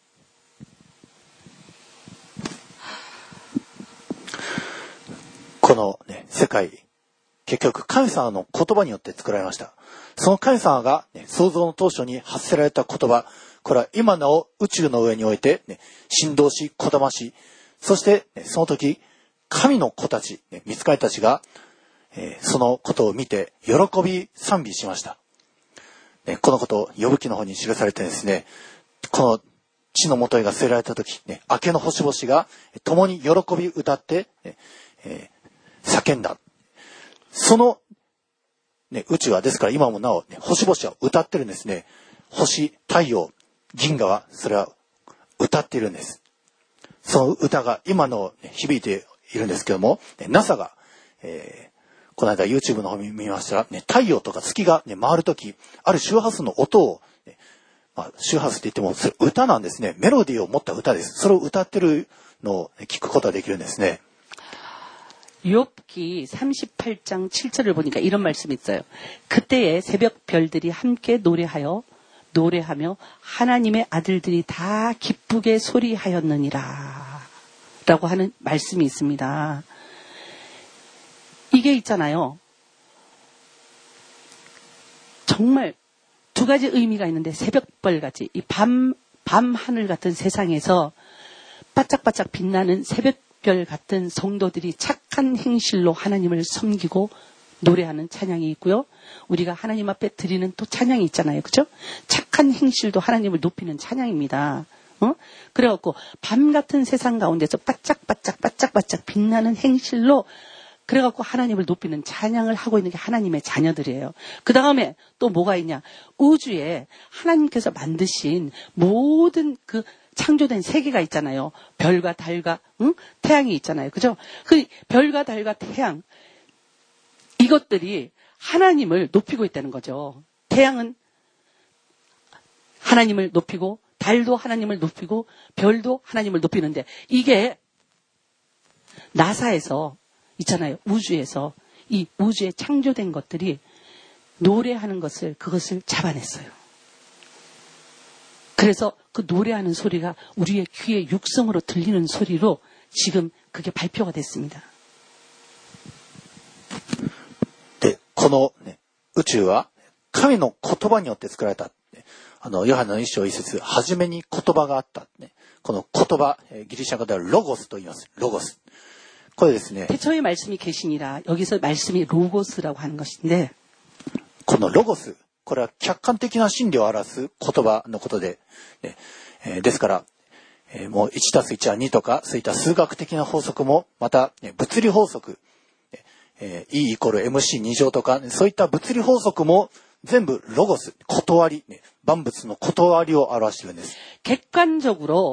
この、ね、世界、結局神様の言葉によって作られました。その神様が、ね、創造の当初に発せられた言葉、これは今なお宇宙の上において、ね、振動し、こだまし、そして、ね、その時、神の子たち、ね、御使いたちが、そのことを見て、喜び賛美しました。ね、このことを呼ぶ記の方に記されてですね、この地の元へが据えられた時、ね、明けの星々が共に喜び歌って、ね叫んだ。その、ね、宇宙はですから今もなお、ね、星々は歌ってるんですね。星、太陽、銀河はそれは歌っているんです。その歌が今の、ね、響いているんですけども、ね、NASA が、この間 YouTube の方見ましたら、ね、太陽とか月が、ね、回るとき、ある周波数の音を、ね、周波数って言ってもそれ歌なんですね。メロディーを持った歌です。それを歌ってるのを聞くことができるんですね。 욥기 38장 7절을 보니까 이런 말씀이 있어요. 그때에 새벽 별들이 함께 노래하며 하나님의 아들들이 다 기쁘게 소리하였느니라 라고 하는 말씀이 있습니다. 이게 있잖아요. 정말 두 가지 의미가 있는데 새벽별같이 이 밤 하늘 같은 세상에서 바짝바짝 빛나는 새벽별 같은 성도들이 착한 행실로 하나님을 섬기고 노래하는 찬양이 있고요. 우리가 하나님 앞에 드리는 또 찬양이 있잖아요. 그죠? 착한 행실도 하나님을 높이는 찬양입니다. 그래갖고 밤 같은 세상 가운데서 바짝바짝 빛나는 행실로 그래갖고 하나님을 높이는 찬양을 하고 있는 게 하나님의 자녀들이에요. 그 다음에 또 뭐가 있냐? 우주에 하나님께서 만드신 모든 그 창조된 세계가 있잖아요. 별과 달과 태양이 있잖아요. 그죠? 그 별과 달과 태양 이것들이 하나님을 높이고 있다는 거죠. 태양은 하나님을 높이고 달도 하나님을 높이고 별도 하나님을 높이는데 이게 나사에서 있잖아요. 우주에서 이 우주에 창조된 것들이 노래하는 그것을 잡아냈어요. 그래서 그 노래하는 소리가 우리의 귀에 육성으로 들리는 소리로 지금 그게 발표가 됐습니다. で、この、ね、宇宙は神の言葉によって作られた。ヨハネの一章一節、初めに言葉があった。この言葉、ギリシャ語ではロゴスと言います。ロゴス。これですね。 태초에 말씀이 계시니라. 여기서 말씀이 로고스라고 하는 것인데 このロゴス、これは客観的な真理を表す言葉のことで、ですから、もう 1+1 は2とか、そういった数学的な法則も、また、物理法則、E イコール MC2 乗とか、そういった物理法則も全部ロゴス、断り、万物の断りを表しているんです。 객관적으로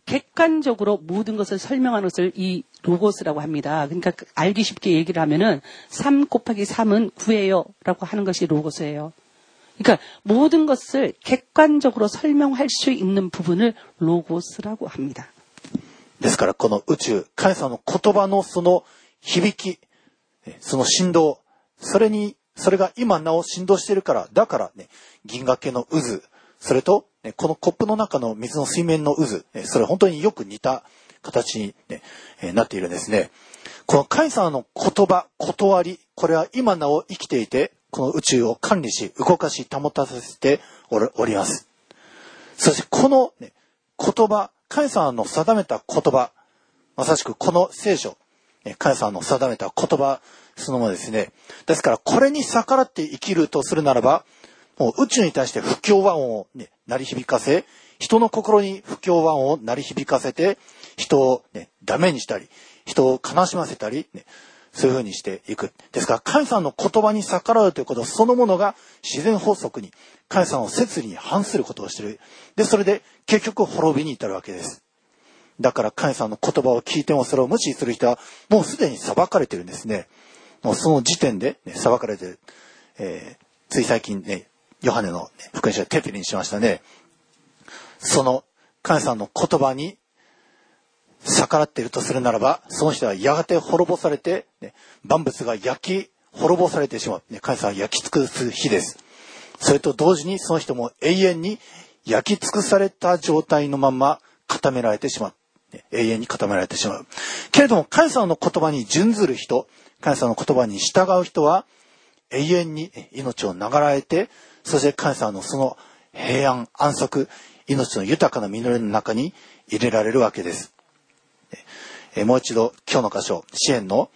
객관적으로 모든 것을 설명하는 것을 이 로고스라고 합니다. 그러니까 알기 쉽게 얘기를 하면은 3 곱하기 3은 9예요 라고 하는 것이 로고스예요. 그러니까 모든 것을 객관적으로 설명할 수 있는 부분을 로고스라고 합니다. ですからこの宇宙、神様の言葉のその響き、その振動、それが今なお振動しているから、だからね、銀河系の渦、それと、ね、このコップの中の水の水面の渦、それ本当によく似た形に、ねなっているんですね。この神様の言葉、断り、これは今なお生きていて、この宇宙を管理し、動かし、保たせております。そしてこの、ね、言葉、神様の定めた言葉、まさしくこの聖書、神様の定めた言葉そのものですね。ですからこれに逆らって生きるとするならば、もう宇宙に対して不協和音を、ね、鳴り響かせ、人の心に不協和音を鳴り響かせて、人を、ね、ダメにしたり、人を悲しませたり、ね、そういうふうにしていく。ですから神様の言葉に逆らうということそのものが自然法則に、神様の摂理に反することをしている。で、それで結局滅びに至るわけです。だから神様の言葉を聞いてもそれを無視する人はもうすでに裁かれているんですね。もうその時点で、ね、裁かれている。つい最近ね、ヨハネの、ね、福音書でテペリにしましたね。その神様の言葉に逆らっているとするならば、その人はやがて滅ぼされて、ね、万物が焼き滅ぼされてしまう。ね、神様は焼き尽くす日です。それと同時にその人も永遠に焼き尽くされた状態のまま固められてしまう。永遠に固められてしまう。けれども神様の言葉に準ずる人、神様の言葉に従う人は永遠に命を流られて、そして神様のその平安、安息、命の豊かな実りの中に入れられるわけです。もう一度今日の箇所、詩編の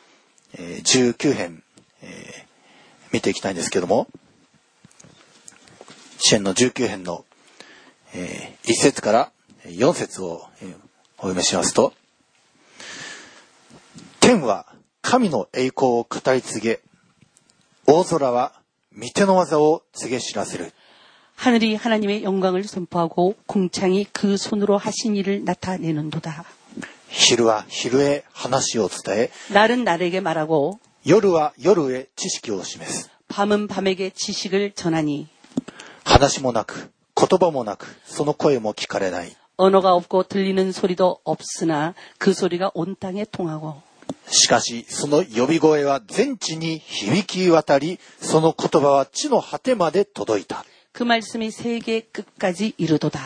19編見ていきたいんですけども、詩編の19編の1節から4節をお読みしますと、天は神の栄光を語り継げ、大空は御手の技を告げ知らせる。 하늘이 하나님의 영광을 선포하고 궁창이 그 손으로 하신 일을 나타내는도다. 昼は昼へ話を伝え、 날은 날에게 말하고 夜は夜へ知識を示す。 밤은 밤에게 지식을 전하니 話もなく、言葉もなく、その声も聞かれない。 언어가 없고 들리는 소리도 없으나 그 소리가 온 땅에 통하고 しかし、その呼び声は全地に響き渡り、その言葉は地の果てまで届いた。 그 말씀이 세계 끝까지 이르도다.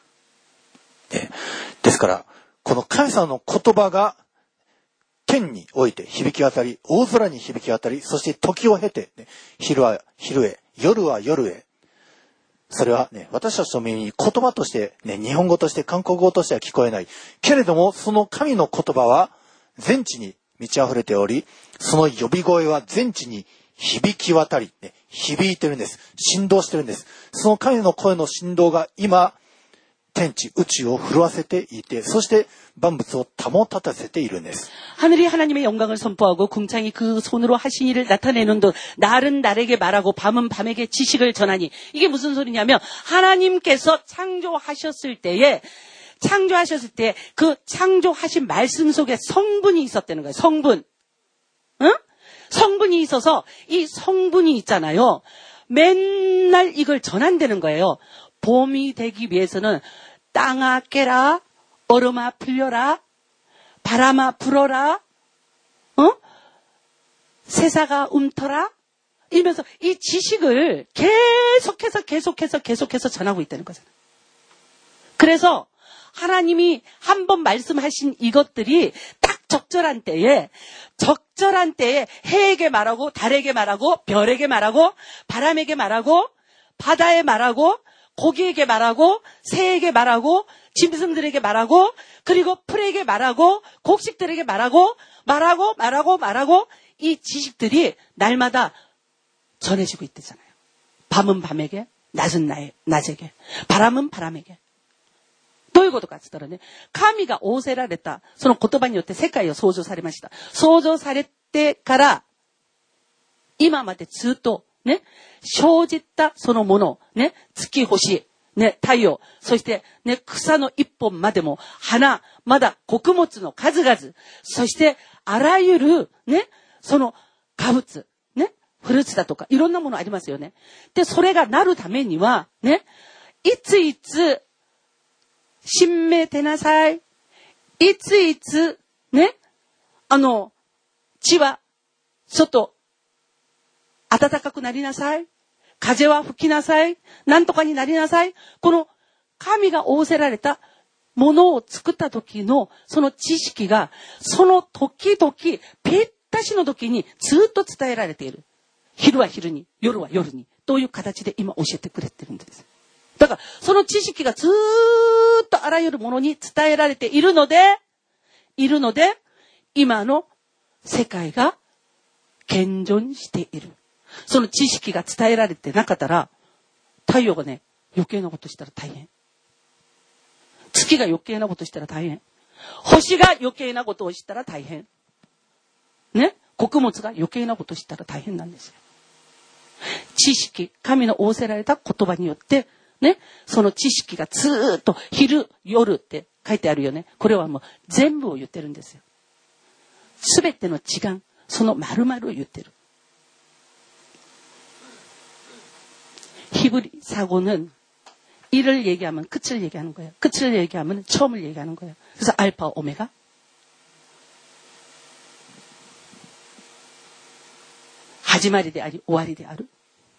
ですから、この神様の言葉が天において響き渡り、大空に響き渡り、そして時を経て、ね、昼は昼へ、夜は夜へ。それはね、私たちの耳に言葉として、ね、日本語として韓国語としては聞こえない。けれども、その神の言葉は全地に満ち溢れており、その呼び声は全地に響き渡り、ね、響いてるんです。振動してるんです。その神の声の振動が今、天地、宇宙を震わせていて、そして万物を保たせているんです。 하늘이 하나님의 영광을 선포하고 궁창이 그 손으로 하신 일을 나타내는 듯 날은 날에게 말하고 밤은 밤에게 지식을 전하니. 이게 무슨 소리냐면 하나님께서 창조하셨을 때 그 창조하신 말씀 속에 성분이 있었다는 거예요. 성분. 응? 성분이 있어서 이 성분이 있잖아요. 맨날 이걸 전한다는 거예요. 봄이 되기 위해서는 땅아 깨라, 얼음아 풀려라, 바람아 불어라, 새사가 움터라, 이러면서 이 지식을 계속해서 전하고 있다는 거잖아요. 그래서 하나님이 한번 말씀하신 이것들이 딱 적절한 때에 해에게 말하고, 달에게 말하고, 별에게 말하고, 바람에게 말하고, 바다에 말하고, 고기에게 말하고, 새에게 말하고, 짐승들에게 말하고, 그리고 풀에게 말하고, 곡식들에게 말하고, 이 지식들이 날마다 전해지고 있대잖아요. 밤은 밤에게, 낮은 낮에게, 바람은 바람에게. どういうことかって言ったらね、神が仰せられた、その言葉によって世界を創造されました。創造されてから、今までずっとね、生じたそのもの、ね、月星、 ね、太陽、そしてね、草の一本までも、花、まだ穀物の数々、そしてあらゆるね、その果物、ね、フルーツだとか、いろんなものありますよね。で、それがなるためには、ね、いついつ、新芽出なさい。いついつ、ね、地は、外、暖かくなりなさい。風は吹きなさい。なんとかになりなさい。この神が仰せられたものを作った時のその知識が、その時々、ぴったしの時にずっと伝えられている。昼は昼に、夜は夜に、という形で今教えてくれてるんです。だから、その知識がずーっとあらゆるものに伝えられているので、今の世界が健全している。その知識が伝えられてなかったら、太陽がね、余計なことしたら大変。月が余計なことしたら大変。星が余計なことをしたら大変。ね、穀物が余計なことしたら大変なんですよ。知識、神の仰せられた言葉によって、ね、その知識がずーっと昼、夜って書いてあるよね。これはもう全部を言ってるんですよ。すべての時間、その丸々を言ってる。히브리사고는 일을 얘기하면 끝을 얘기하는 거예요. 끝을 얘기하면 처음을 얘기하는 거예요. 그래서 알파 오메가. 하지마리 데 아리 오아리 데 아루.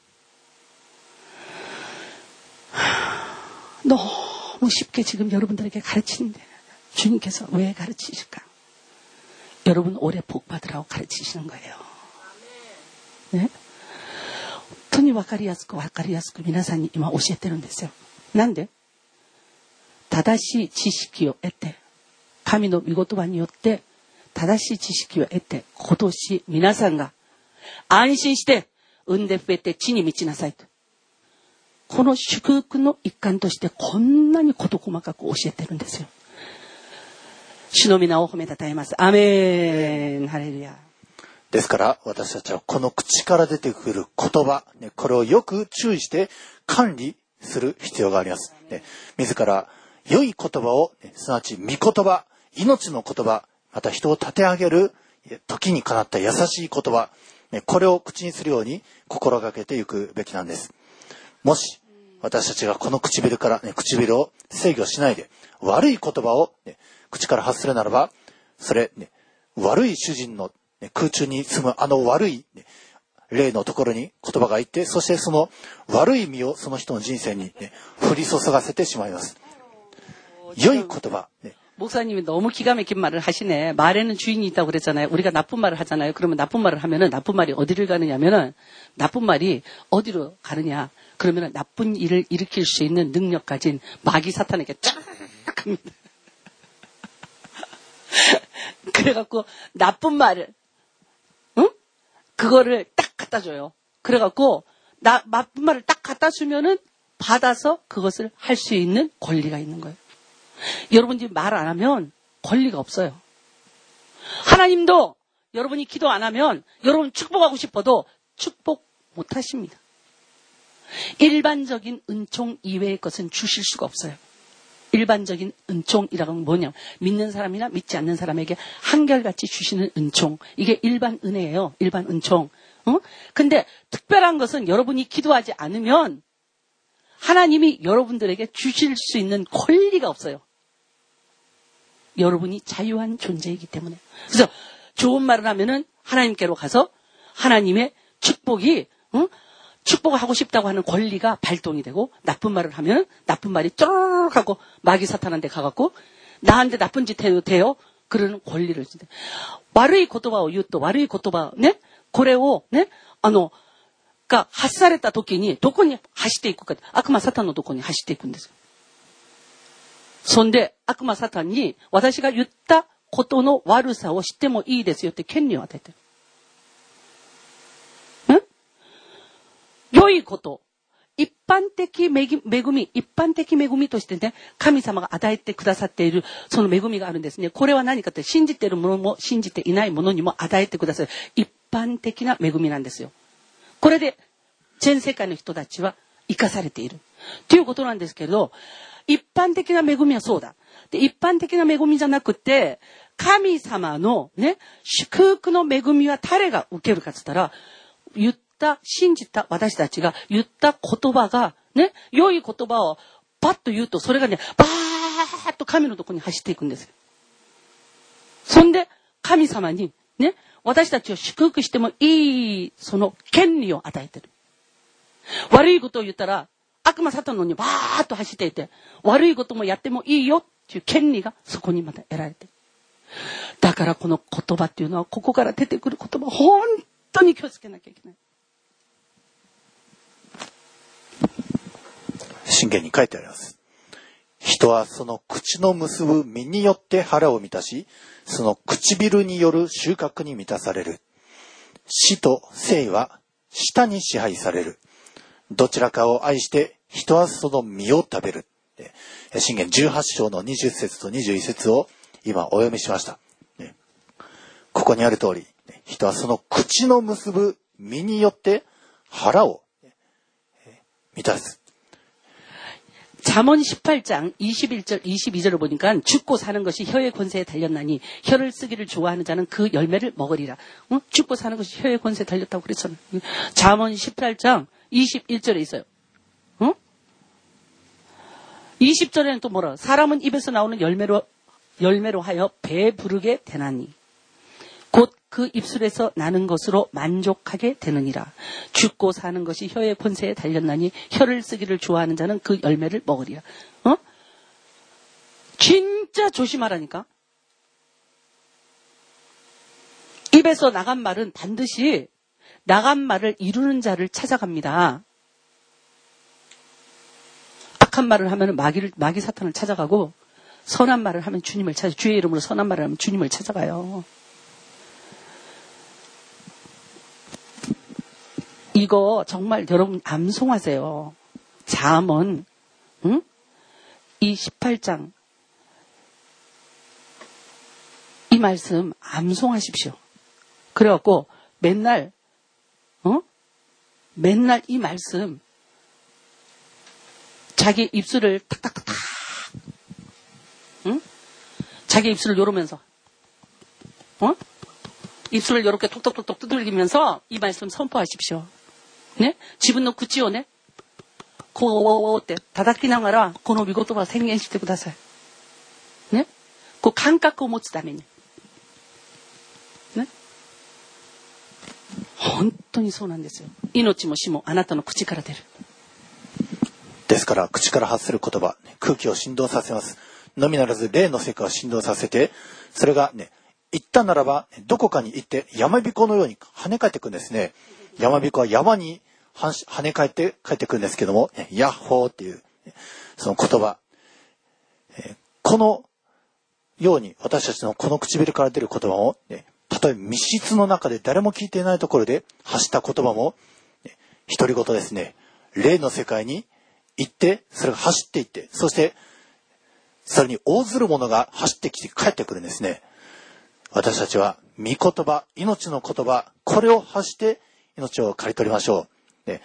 너무 쉽게 지금 여러분들에게 가르치는데 주님께서 왜 가르치실까? 여러분 오래 복 받으라고 가르치시는 거예요. 네? 本当に分かりやすく皆さんに今教えてるんですよ。なんで？正しい知識を得て、神の御言葉によって正しい知識を得て、今年皆さんが安心して産んで増えて地に満ちなさいと。この祝福の一環としてこんなに事細かく教えてるんですよ。主の皆を褒めたたえます。アメン。ハレルヤ。 ですから私たちはこの口から出てくる言葉、ね、これをよく注意して管理する必要があります。ね、自ら良い言葉を、ね、すなわち御言葉、命の言葉、また人を立て上げる時にかなった優しい言葉、ね、これを口にするように心がけていくべきなんです。もし私たちがこの唇から、ね、唇を制御しないで悪い言葉を、ね、口から発するならば、それ、ね、悪い主人の空中に住むあの悪い霊のところに言葉が行って、そしてその悪い実をその人の人生に、ね、降り注がせてしまいます。良い言葉。ね、 목사님이 너무 기가 막힌 말을 하시네. 말에는 주인이 있다고 그랬잖아요. 우리가 나쁜 말을 하잖아요. 그러면 나쁜 말을 하면은 나쁜 말이 어디를 가느냐면은 나쁜 말이 어디로 가느냐. 그러면은 나쁜 일을 일으킬 수 있는 능력 가진 마귀 사탄에게 쫙 갑니다. 그래갖고 나쁜 말을 응? 그거를 딱 갖다 줘요. 그래갖고 나쁜 말을 딱 갖다 주면은 받아서 그것을 할 수 있는 권리가 있는 거예요. 여러분이 말 안 하면 권리가 없어요. 하나님도 여러분이 기도 안 하면 여러분 축복하고 싶어도 축복 못 하십니다. 일반적인 은총 이외의 것은 주실 수가 없어요. 일반적인 은총이라는 건 뭐냐? 믿는 사람이나 믿지 않는 사람에게 한결같이 주시는 은총. 이게 일반 은혜예요. 일반 은총. 근데 특별한 것은 여러분이 기도하지 않으면 하나님이 여러분들에게 주실 수 있는 권리가 없어요. 여러분이 자유한 존재이기 때문에. 그래서 좋은 말을 하면은 하나님께로 가서 하나님의 축복이, 축복을 하고 싶다고 하는 권리가 발동이 되고, 나쁜 말을 하면 나쁜 말이 쪼르륵 하고 마귀 사탄한테 가갖고 나한테 나쁜 짓 해도 돼요? 그러는 권리를 준대. 悪い言葉を言うと悪い言葉ね、これをね、が発された時にどこに走っていくか、悪魔サタンのところに走っていくんですよ。そんで悪魔サタンに私が言ったことの悪さを知ってもいいですよって権利を与えてる。良いこと、一般的恵みとしてね、神様が与えてくださっているその恵みがあるんですね。これは何かって信じているものも信じていないものにも与えてくださる一般的な恵みなんですよ。これで全世界の人たちは生かされている。 ということなんですけど、一般的な恵みはそうだ。で、一般的な恵みじゃなくて、神様のね、祝福の恵みは誰が受けるかって言ったら、信じた私たちが言った言葉が、ね、良い言葉をパッと言うと、それがね、バーッと神のところに走っていくんですよ。そんで、神様に、ね、私たちを祝福してもいい、その権利を与えてる。悪いことを言ったら、悪魔サタンのにバーッと走っていて、悪いこともやってもいいよっていう権利がそこにまた得られてる。だからこの言葉っていうのは、ここから出てくる言葉、本当に気をつけなきゃいけない。 箴言に書いてあります。人はその口の結ぶ実によって腹を満たし、その唇による収穫に満たされる。死と生は舌に支配される。どちらかを愛して人はその実を食べる。箴言18章の20節と21節を今お読みしました。ここにある通り、人はその口の結ぶ実によって腹を満たす。 잠언 18장 21절 22절을 보니까 죽고 사는 것이 혀의 권세에 달렸나니 혀를 쓰기를 좋아하는 자는 그 열매를 먹으리라. 죽고 사는 것이 혀의 권세에 달렸다고 그랬잖아요. 잠언 18장 21절에 있어요. 20절에는 또 뭐라? 사람은 입에서 나오는 열매로 하여 배부르게 되나니 곧 그 입술에서 나는 것으로 만족하게 되느니라. 죽고 사는 것이 혀의 권세에 달렸나니 혀를 쓰기를 좋아하는 자는 그 열매를 먹으리라. 진짜 조심하라니까. 입에서 나간 말은 반드시 나간 말을 이루는 자를 찾아갑니다. 악한 말을 하면 마귀 사탄을 찾아가고 선한 말을 하면 주님을 주의 이름으로 선한 말을 하면 주님을 찾아가요. 이거 정말 여러분 암송하세요. 잠언 이 18장 이 말씀 암송하십시오. 그래갖고 맨날 이 말씀 자기 입술을 탁탁탁 자기 입술을 요러면서 입술을 요렇게 톡톡톡톡 두들기면서 이 말씀 선포하십시오. 네? 지분노 구치요, 네? 고, 때, 다다키나가라, 고노 미고토가 생연시대 구다사요. 네? 그 감각을 못 쓰다면요. 네? 本当にそうなんですよ。命も死もあなたの口から出る。 ですから口から発する言葉、空気を振動させます。のみならず霊の世界を振動させて、それがね、行ったならばどこかに行って山彦のように跳ね返ってくるんですね。山彦は山に跳ね返って帰ってくるんですけども、ヤッホーっていうその言葉、このように私たちのこの唇から出る言葉も、たとえ密室の中で誰も聞いていないところで発した言葉も、独り言ですね。霊の世界に行って、それが走っていって、そしてそれに応ずるものが走ってきて帰ってくるんですね。私たちは御言葉、命の言葉、これを発して命を刈り取りましょう。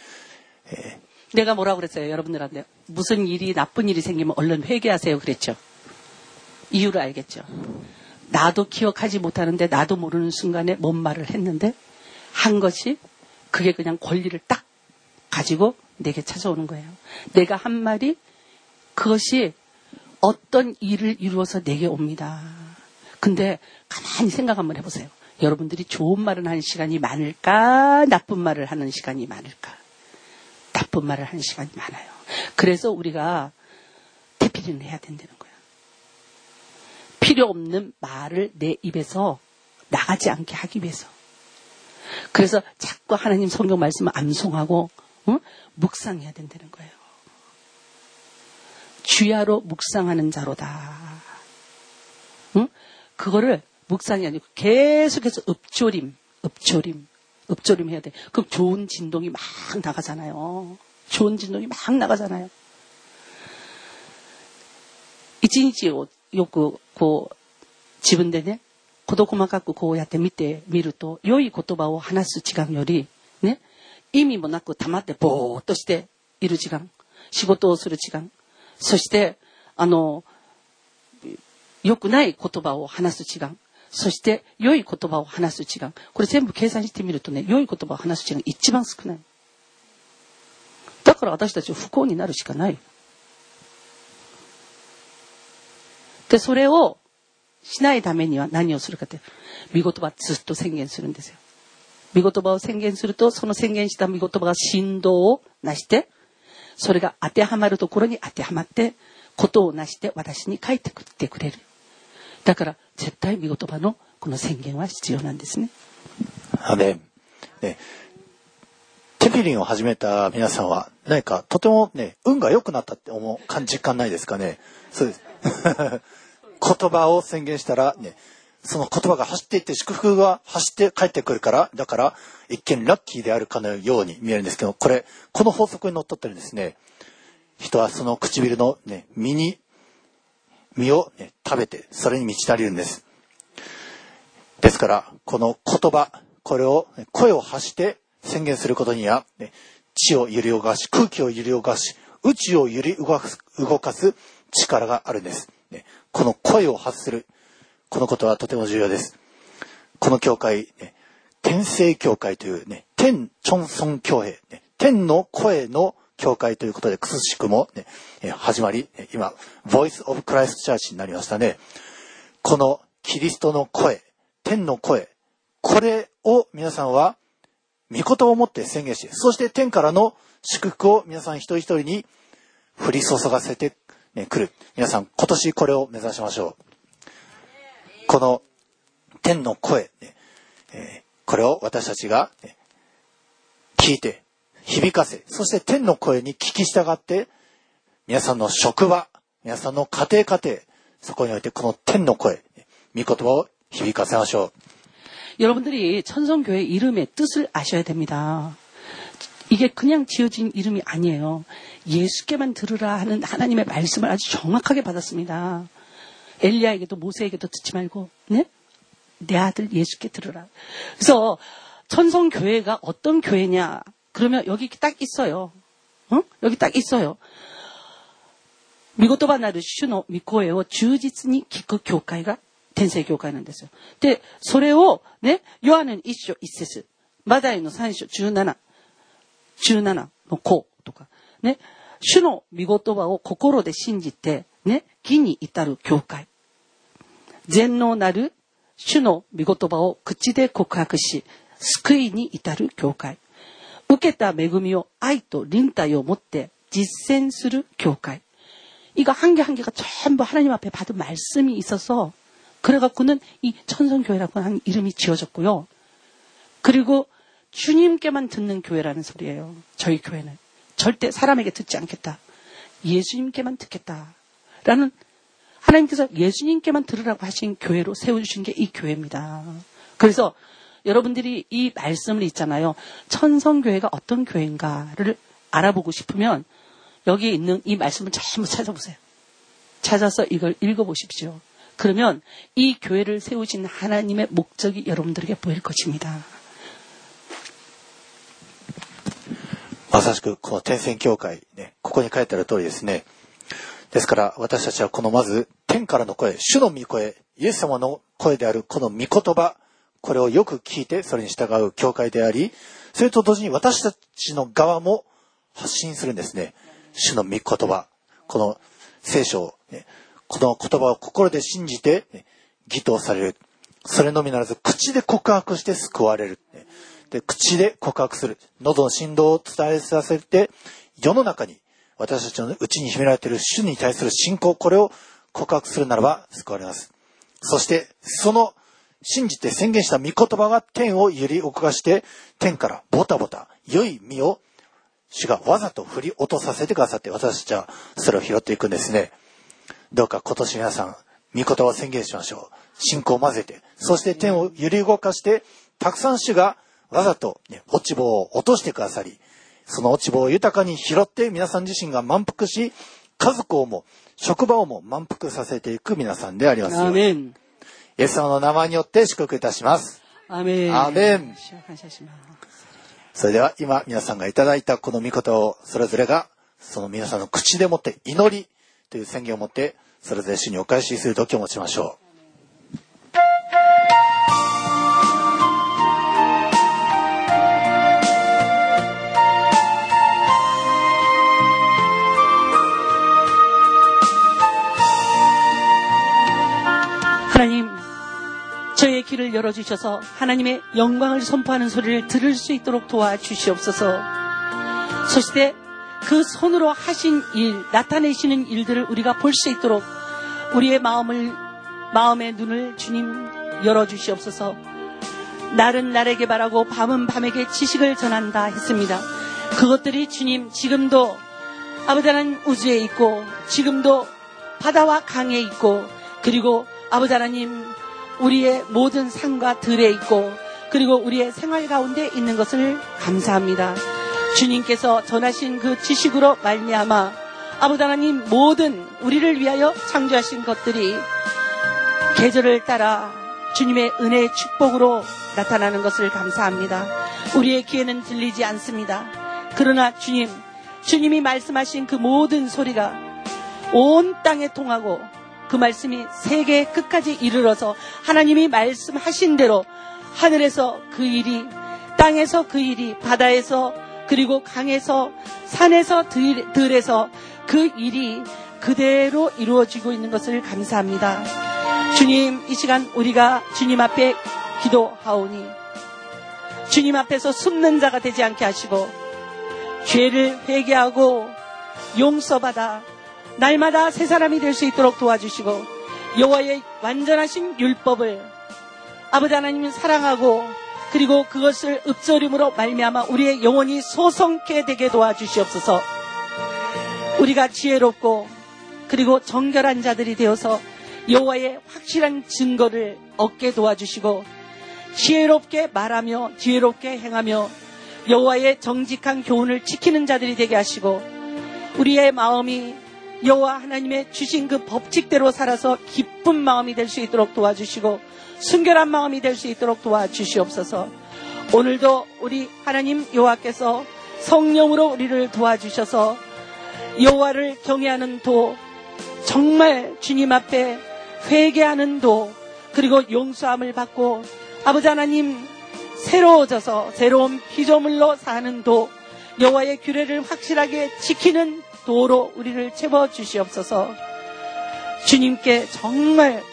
내가 뭐라고 그랬어요, 여러분들한테? 무슨 일이 나쁜 일이 생기면 얼른 회개하세요 그랬죠. 이유를 알겠죠. 나도 기억하지 못하는데 나도 모르는 순간에 뭔 말을 했는데 한 것이 그게 그냥 권리를 딱 가지고 내게 찾아오는 거예요. 내가 한 말이 그것이 어떤 일을 이루어서 내게 옵니다. 근데 가만히 생각 한번 해보세요. 여러분들이 좋은 말을 하는 시간이 많을까? 나쁜 말을 하는 시간이 많을까? 나쁜 말을 하는 시간이 많아요. 그래서 우리가 대피를 해야 된다는 거야. 필요 없는 말을 내 입에서 나가지 않게 하기 위해서. 그래서 자꾸 하나님 성경 말씀을 암송하고 묵상해야 된다는 거예요. 주야로 묵상하는 자로다. 그거를 묵상이 아니고 계속해서 읊조림 해야 돼. 그럼 좋은 진동이 막 나가잖아요. 좋은 진동이 막 나가잖아요. 一日をよくこう自分でね、事細かくこうやって見てみると、良い言葉を話す時間よりね、意味もなく黙ってぼーっとしている時間、 仕事をする時間、そして良くない言葉を話す時間、そして良い言葉を話す時間、これ全部計算してみるとね、良い言葉を話す時間が一番少ない。だから私たちは不幸になるしかない。で、それをしないためには何をするかって、御言葉ずっと宣言するんですよ。御言葉を宣言すると、その宣言した御言葉が振動をなして、それが当てはまるところに当てはまって、ことをなして私に書いてくってくれる。だから絶対御言葉のこの宣言は必要なんですね。 アメン。ね、テフィリンを始めた皆さんは何かとてもね、運が良くなったって実感ないですかね。そうです。言葉を宣言したらね、その言葉が走っていって祝福が走って帰ってくるから、だから一見ラッキーであるかのように見えるんですけど、この法則にのっとってるんですね。人はその唇のね、実を、ね、食べてそれに満ち足りるんです。ですからこの言葉、これを声を発して宣言することには、ね、地を揺り動かし、空気を揺り動かし、宇宙を揺り動かす力があるんです。ね、この声を発する、このことはとても重要です。この教会、ね、天聖教会というね、天チョンソン教会、ね、天の声の教会ということで、くすしくも、ね、始まり、今、Voice of Christ Church になりましたね。このキリストの声、天の声、これを皆さんは、御言葉を持って宣言し、そして天からの祝福を皆さん一人一人に降り注がせてくる。皆さん、今年これを目指しましょう。この天の声、これを私たちが聞いて、響かせ、そして天の声に聞き従って、皆さんの職場、皆さんの家庭、そこにおいてこの天の声、御言葉を響かせましょう。 여러분들이 천성교회 이름의 뜻을 아셔야 됩니다. 이게 그냥 지어진 이름이 아니에요. 예수께만 들으라 하는 하나님의 말씀을 아주 정확하게 받았습니다. 엘리야에게도 모세에게도 듣지 말고, 네? 내 아들 예수께 들으라. 그래서 천성교회가 어떤 교회냐? 그러면 여기 딱 있어요. 응? 여기 딱 있어요. 御言葉なる主の御声を忠実に聞く教会が天聖教会なんですよ。で、それをね、ヨハネの1章1節、マタイの3章17の項とか、ね、主の御言葉を心で信じて、ね、義に至る教会。全能なる主の御言葉を口で告白し、救いに至る教会。受けた恵みを愛と忍耐を持って実践する教会. 이거 한 개 한 개가 전부 하나님 앞에 받은 말씀이 있어서 그래갖고는 이 천성교회라고 하는 이름이 지어졌고요. 그리고 주님께만 듣는 교회라는 소리예요. 저희 교회는. 절대 사람에게 듣지 않겠다. 예수님께만 듣겠다라는 하나님께서 예수님께만 들으라고 하신 교회로 세워주신 게 이 교회입니다. 그래서 여러분들이 이 말씀을 있잖아요. 천성교회가 어떤 교회인가를 알아보고 싶으면 여기에 있는 이 말씀을 전부 찾아보세요. 찾아서 이걸 읽어보십시오. 그러면 이 교회를 세우신 하나님의 목적이 여러분들에게 보일 것입니다. まさしくこの天聖教会、ね、ここに書いてある通りですね。ですから私たちはこのまず天からの声、主の御声、イエス様の声であるこの御言葉、これをよく聞いてそれに従う教会であり、それと同時に私たちの側も発信するんですね。主の御言葉、この聖書を、ね、この言葉を心で信じて、ね、義とされる。それのみならず口で告白して救われる。ね、で口で告白する。喉の振動を伝えさせて、世の中に私たちの内に秘められている主に対する信仰、これを告白するならば救われます。そしてその信じて宣言した御言葉が天を揺り動かして、天からボタボタ良い実を主がわざと振り落とさせてくださって、私たちはそれを拾っていくんですね。どうか今年皆さん御言葉を宣言しましょう。信仰を混ぜて、そして天を揺り動かして、たくさん主がわざと、ね、落ち棒を落としてくださり、その落ち棒を豊かに拾って皆さん自身が満腹し、家族をも職場をも満腹させていく皆さんでありますように。アーメン。イエス様の名前によって祝福いたします。 アーメン。 アーメン。それでは今皆さんがいただいたこの御言葉をそれぞれがその皆さんの口でもって祈りという宣言を持って、それぞれ主にお返しする時を持ちましょう。 하나님, 저의 귀를 열어주셔서 하나님의 영광을 선포하는 소리를 들을 수 있도록 도와주시옵소서. そして그 손으로 하신 일, 나타내시는 일들을 우리가 볼 수 있도록 우리의 마음의 눈을 주님 열어주시옵소서. 날은 날에게 바라고 밤은 밤에게 지식을 전한다 했습니다. 그것들이 주님 지금도 아버지 하나님 우주에 있고, 지금도 바다와 강에 있고, 그리고 아버지 하나님 우리의 모든 산과 들에 있고, 그리고 우리의 생활 가운데 있는 것을 감사합니다. 주님께서 전하신 그 지식으로 말미암아 아버지 하나님 모든 우리를 위하여 창조하신 것들이 계절을 따라 주님의 은혜의 축복으로 나타나는 것을 감사합니다. 우리의 귀에는 들리지 않습니다. 그러나 주님이 말씀하신 그 모든 소리가 온 땅에 통하고 그 말씀이 세계의 끝까지 이르러서 하나님이 말씀하신 대로 하늘에서 그 일이, 땅에서 그 일이, 바다에서 그리고 강에서 산에서 들에서 그 일이 그대로 이루어지고 있는 것을 감사합니다. 주님, 이 시간 우리가 주님 앞에 기도하오니 주님 앞에서 숨는 자가 되지 않게 하시고 죄를 회개하고 용서받아 날마다 새 사람이 될 수 있도록 도와주시고 여호와의 완전하신 율법을 아버지 하나님을 사랑하고 그리고 그것을 읊조림으로 말미암아 우리의 영혼이 소성케 되게 도와주시옵소서. 우리가 지혜롭고 그리고 정결한 자들이 되어서 여호와의 확실한 증거를 얻게 도와주시고 지혜롭게 말하며 지혜롭게 행하며 여호와의 정직한 교훈을 지키는 자들이 되게 하시고 우리의 마음이 여호와 하나님의 주신 그 법칙대로 살아서 기쁜 마음이 될 수 있도록 도와주시고 순결한 마음이 될 수 있도록 도와주시옵소서. 오늘도 우리 하나님 여호와께서 성령으로 우리를 도와주셔서 여호와를 경외하는 도, 정말 주님 앞에 회개하는 도, 그리고 용서함을 받고 아버지 하나님 새로워져서 새로운 피조물로 사는 도, 여호와의 규례를 확실하게 지키는 도로 우리를 채워주시옵소서. 주님께 정말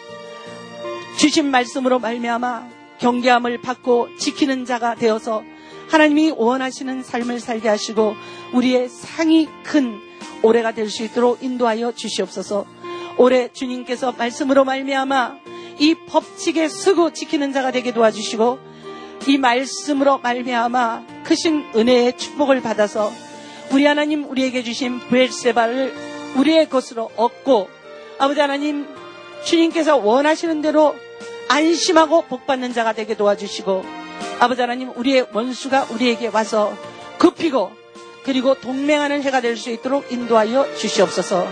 주신 말씀으로 말미암아 경계함을 받고 지키는 자가 되어서 하나님이 원하시는 삶을 살게 하시고 우리의 상이 큰 올해가 될 수 있도록 인도하여 주시옵소서. 올해 주님께서 말씀으로 말미암아 이 법칙에 쓰고 지키는 자가 되게 도와주시고 이 말씀으로 말미암아 크신 은혜의 축복을 받아서 우리 하나님 우리에게 주신 브엘세바를 우리의 것으로 얻고 아버지 하나님 주님께서 원하시는 대로 안심하고 복받는 자가 되게 도와주시고 아버지 하나님 우리의 원수가 우리에게 와서 굽히고 그리고 동맹하는 해가 될 수 있도록 인도하여 주시옵소서.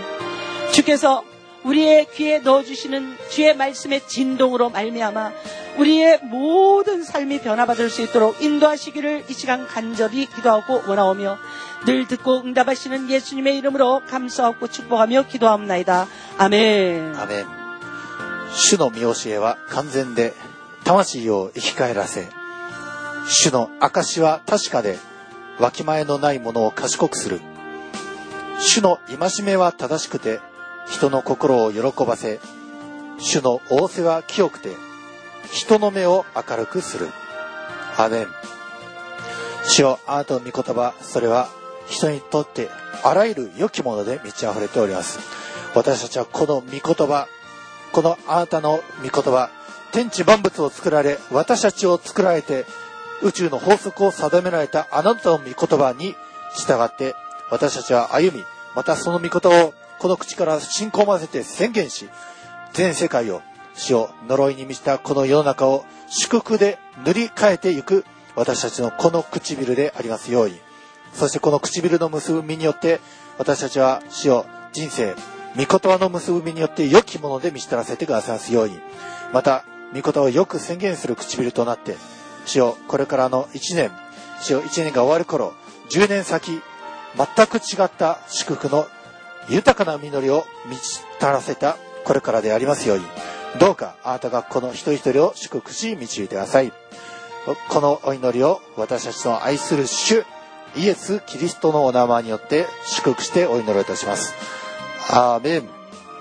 주께서 우리의 귀에 넣어주시는 주의 말씀의 진동으로 말미암아 우리의 모든 삶이 변화받을 수 있도록 인도하시기를 이 시간 간절히 기도하고 원하오며 늘 듣고 응답하시는 예수님의 이름으로 감사하고 축복하며 기도하옵나이다. 아멘. 아멘. 主の見教えは完全で魂を生き返らせ、主の証は確かでわきまえのないものを賢くする。主の戒めは正しくて人の心を喜ばせ、主の仰せは清くて人の目を明るくする。アメン。主よ、あなたの御言葉、それは人にとってあらゆる良きもので満ち溢れております。私たちはこの御言葉、このあなたの御言葉、天地万物を作られ、私たちを作られて、宇宙の法則を定められたあなたの御言葉に従って、私たちは歩み、またその御言葉をこの口から信仰を混ぜて宣言し、全世界を主を呪いに満ちたこの世の中を祝福で塗り替えていく私たちのこの唇でありますように。そしてこの唇の結ぶ身によって私たちは主を人生、御言葉の結ぶ身によって良きもので満ち足らせてくださいますように。また御言葉をよく宣言する唇となって、主よこれからの1年、主よ1年が終わる頃、10年先、 全く違った祝福の豊かな実りを満ち足らせたこれからでありますように、どうかあなたがこの一人一人を祝福し導いてください。このお祈りを私たちの愛する主イエス・キリストのお名前によって祝福してお祈りいたします。アーメン。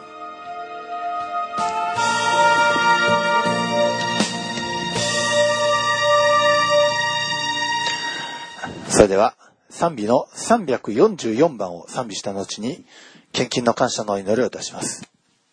それでは賛美の344番を賛美した後に献金の感謝のお祈りをいたします。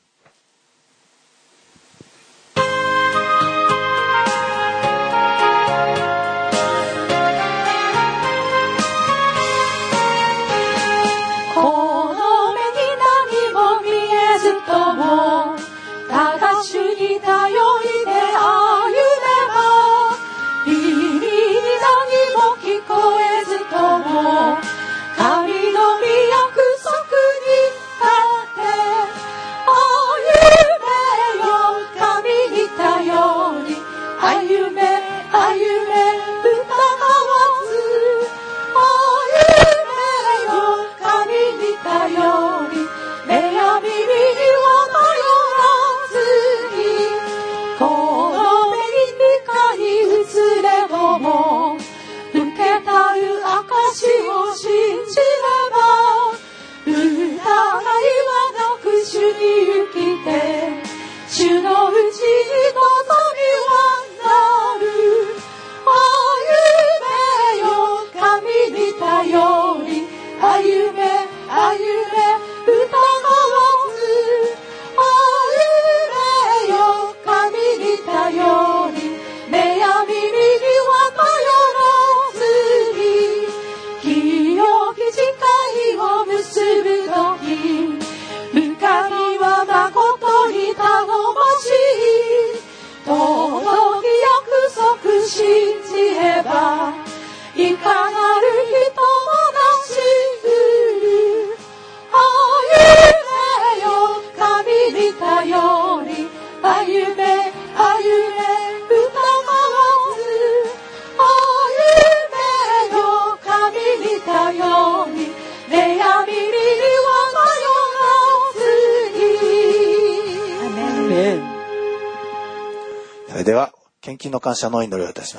それでは献金の感謝の祈りをいたします。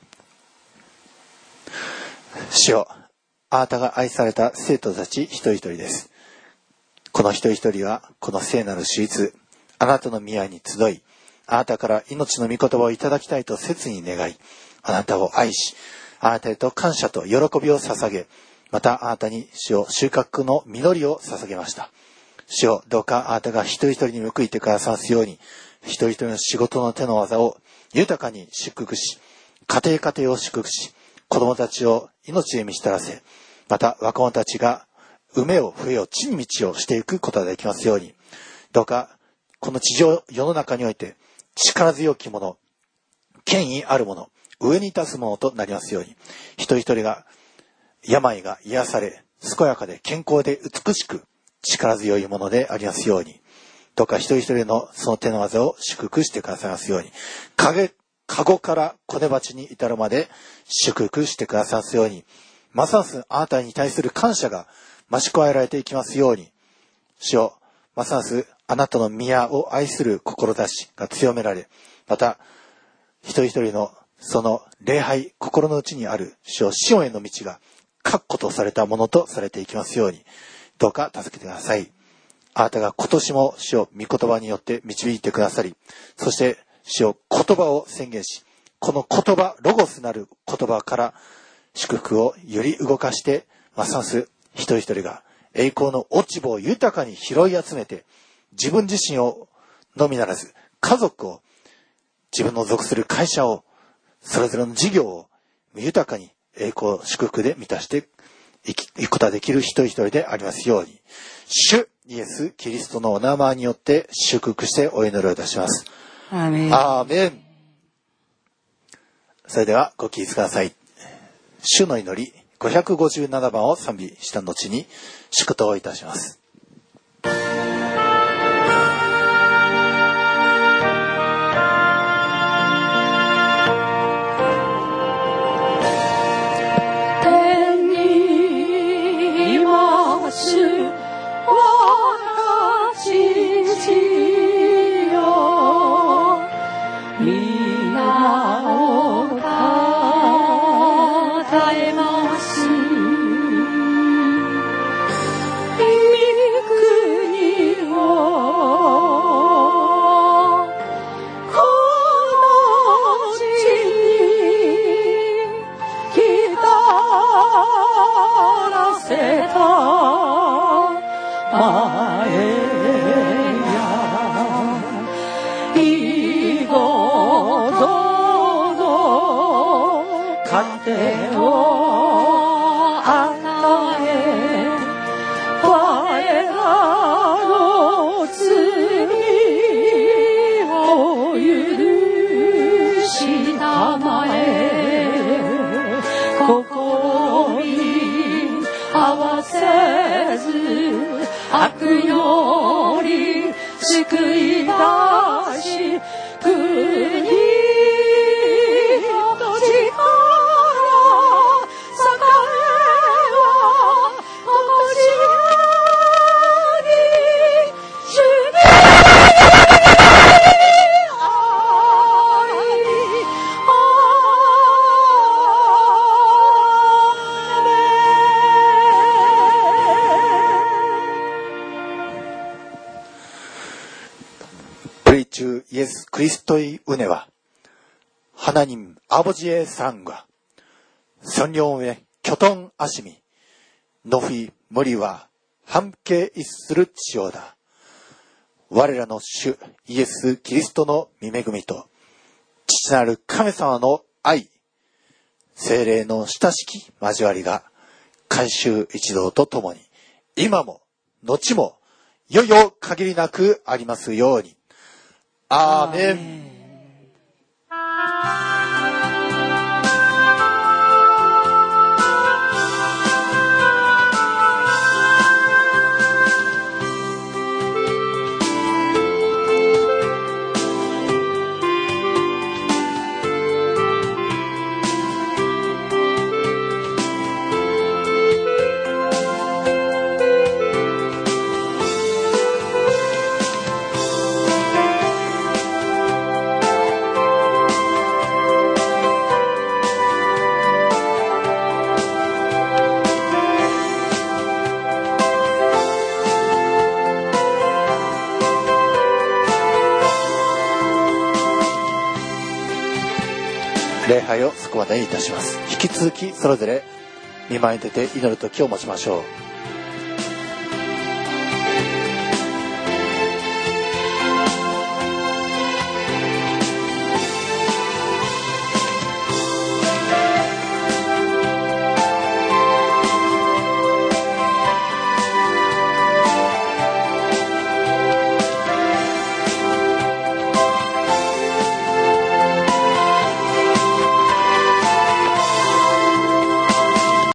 主よ、あなたが愛された生徒たち一人一人です。この一人一人はこの聖なる手術、あなたの御愛に集い、あなたから命の御言葉をいただきたいと切に願い、あなたを愛し、あなたへと感謝と喜びを捧げ、またあなたに主よ収穫の実りを捧げました。主よ、どうかあなたが一人一人に報いてくださますように、一人一人の仕事の手の技を豊かに祝福し、家庭を祝福し、子供たちを命へ満ちたらせ、また若者たちが梅を笛を地に道をしていくことができますように、どうかこの地上世の中において力強きもの、権威あるもの、上に立つものとなりますように、一人一人が病が癒され、健やかで健康で美しく力強いものでありますように、どうか一人一人のその手の技を祝福してくださいますように、かごから小根鉢に至るまで祝福してくださいますように、ますますあなたに対する感謝が増し加えられていきますように、主よ、ますますあなたの宮を愛する志が強められ、また一人一人のその礼拝、心の内にある主よ、シオンへの道が確固とされたものとされていきますように、どうか助けてください。あなたが今年も主を御言葉によって導いてくださり、そして主を言葉を宣言し、この言葉、ロゴスなる言葉から祝福をより動かして、ますます一人一人が栄光の落ち葉を豊かに拾い集めて、自分自身をのみならず、家族を、自分の属する会社を、それぞれの事業を豊かに栄光、祝福で満たしていくことができる一人一人でありますように、主イエス・キリストのお名前によって祝福してお祈りをいたします。 アーメン。 アーメン。それではご起立ください。主の祈り557番を賛美した後に祝祷をいたします。 天に 마에야 이고도도 갓대오 아타에 와에라로 쓰리 오유르시다마에 고코리 아와세즈 아크요리 스크이다시 그니 또지카라 사카레와 오지아니 주니 우리 주 예수 그리스도의 은혜와 하나님 아버지의 사랑과 성령의 교통하심이 높이 머리와 함께 있을지어다. 我らの主イエスキリストの御恵みと父なる神様の愛、聖霊の親しき交わりが改宗一同とともに今も後もいよいよ限りなくありますように。アーメン。礼拝をそこまでにいたします。引き続きそれぞれ見舞いに出て祈る時を持ちましょう。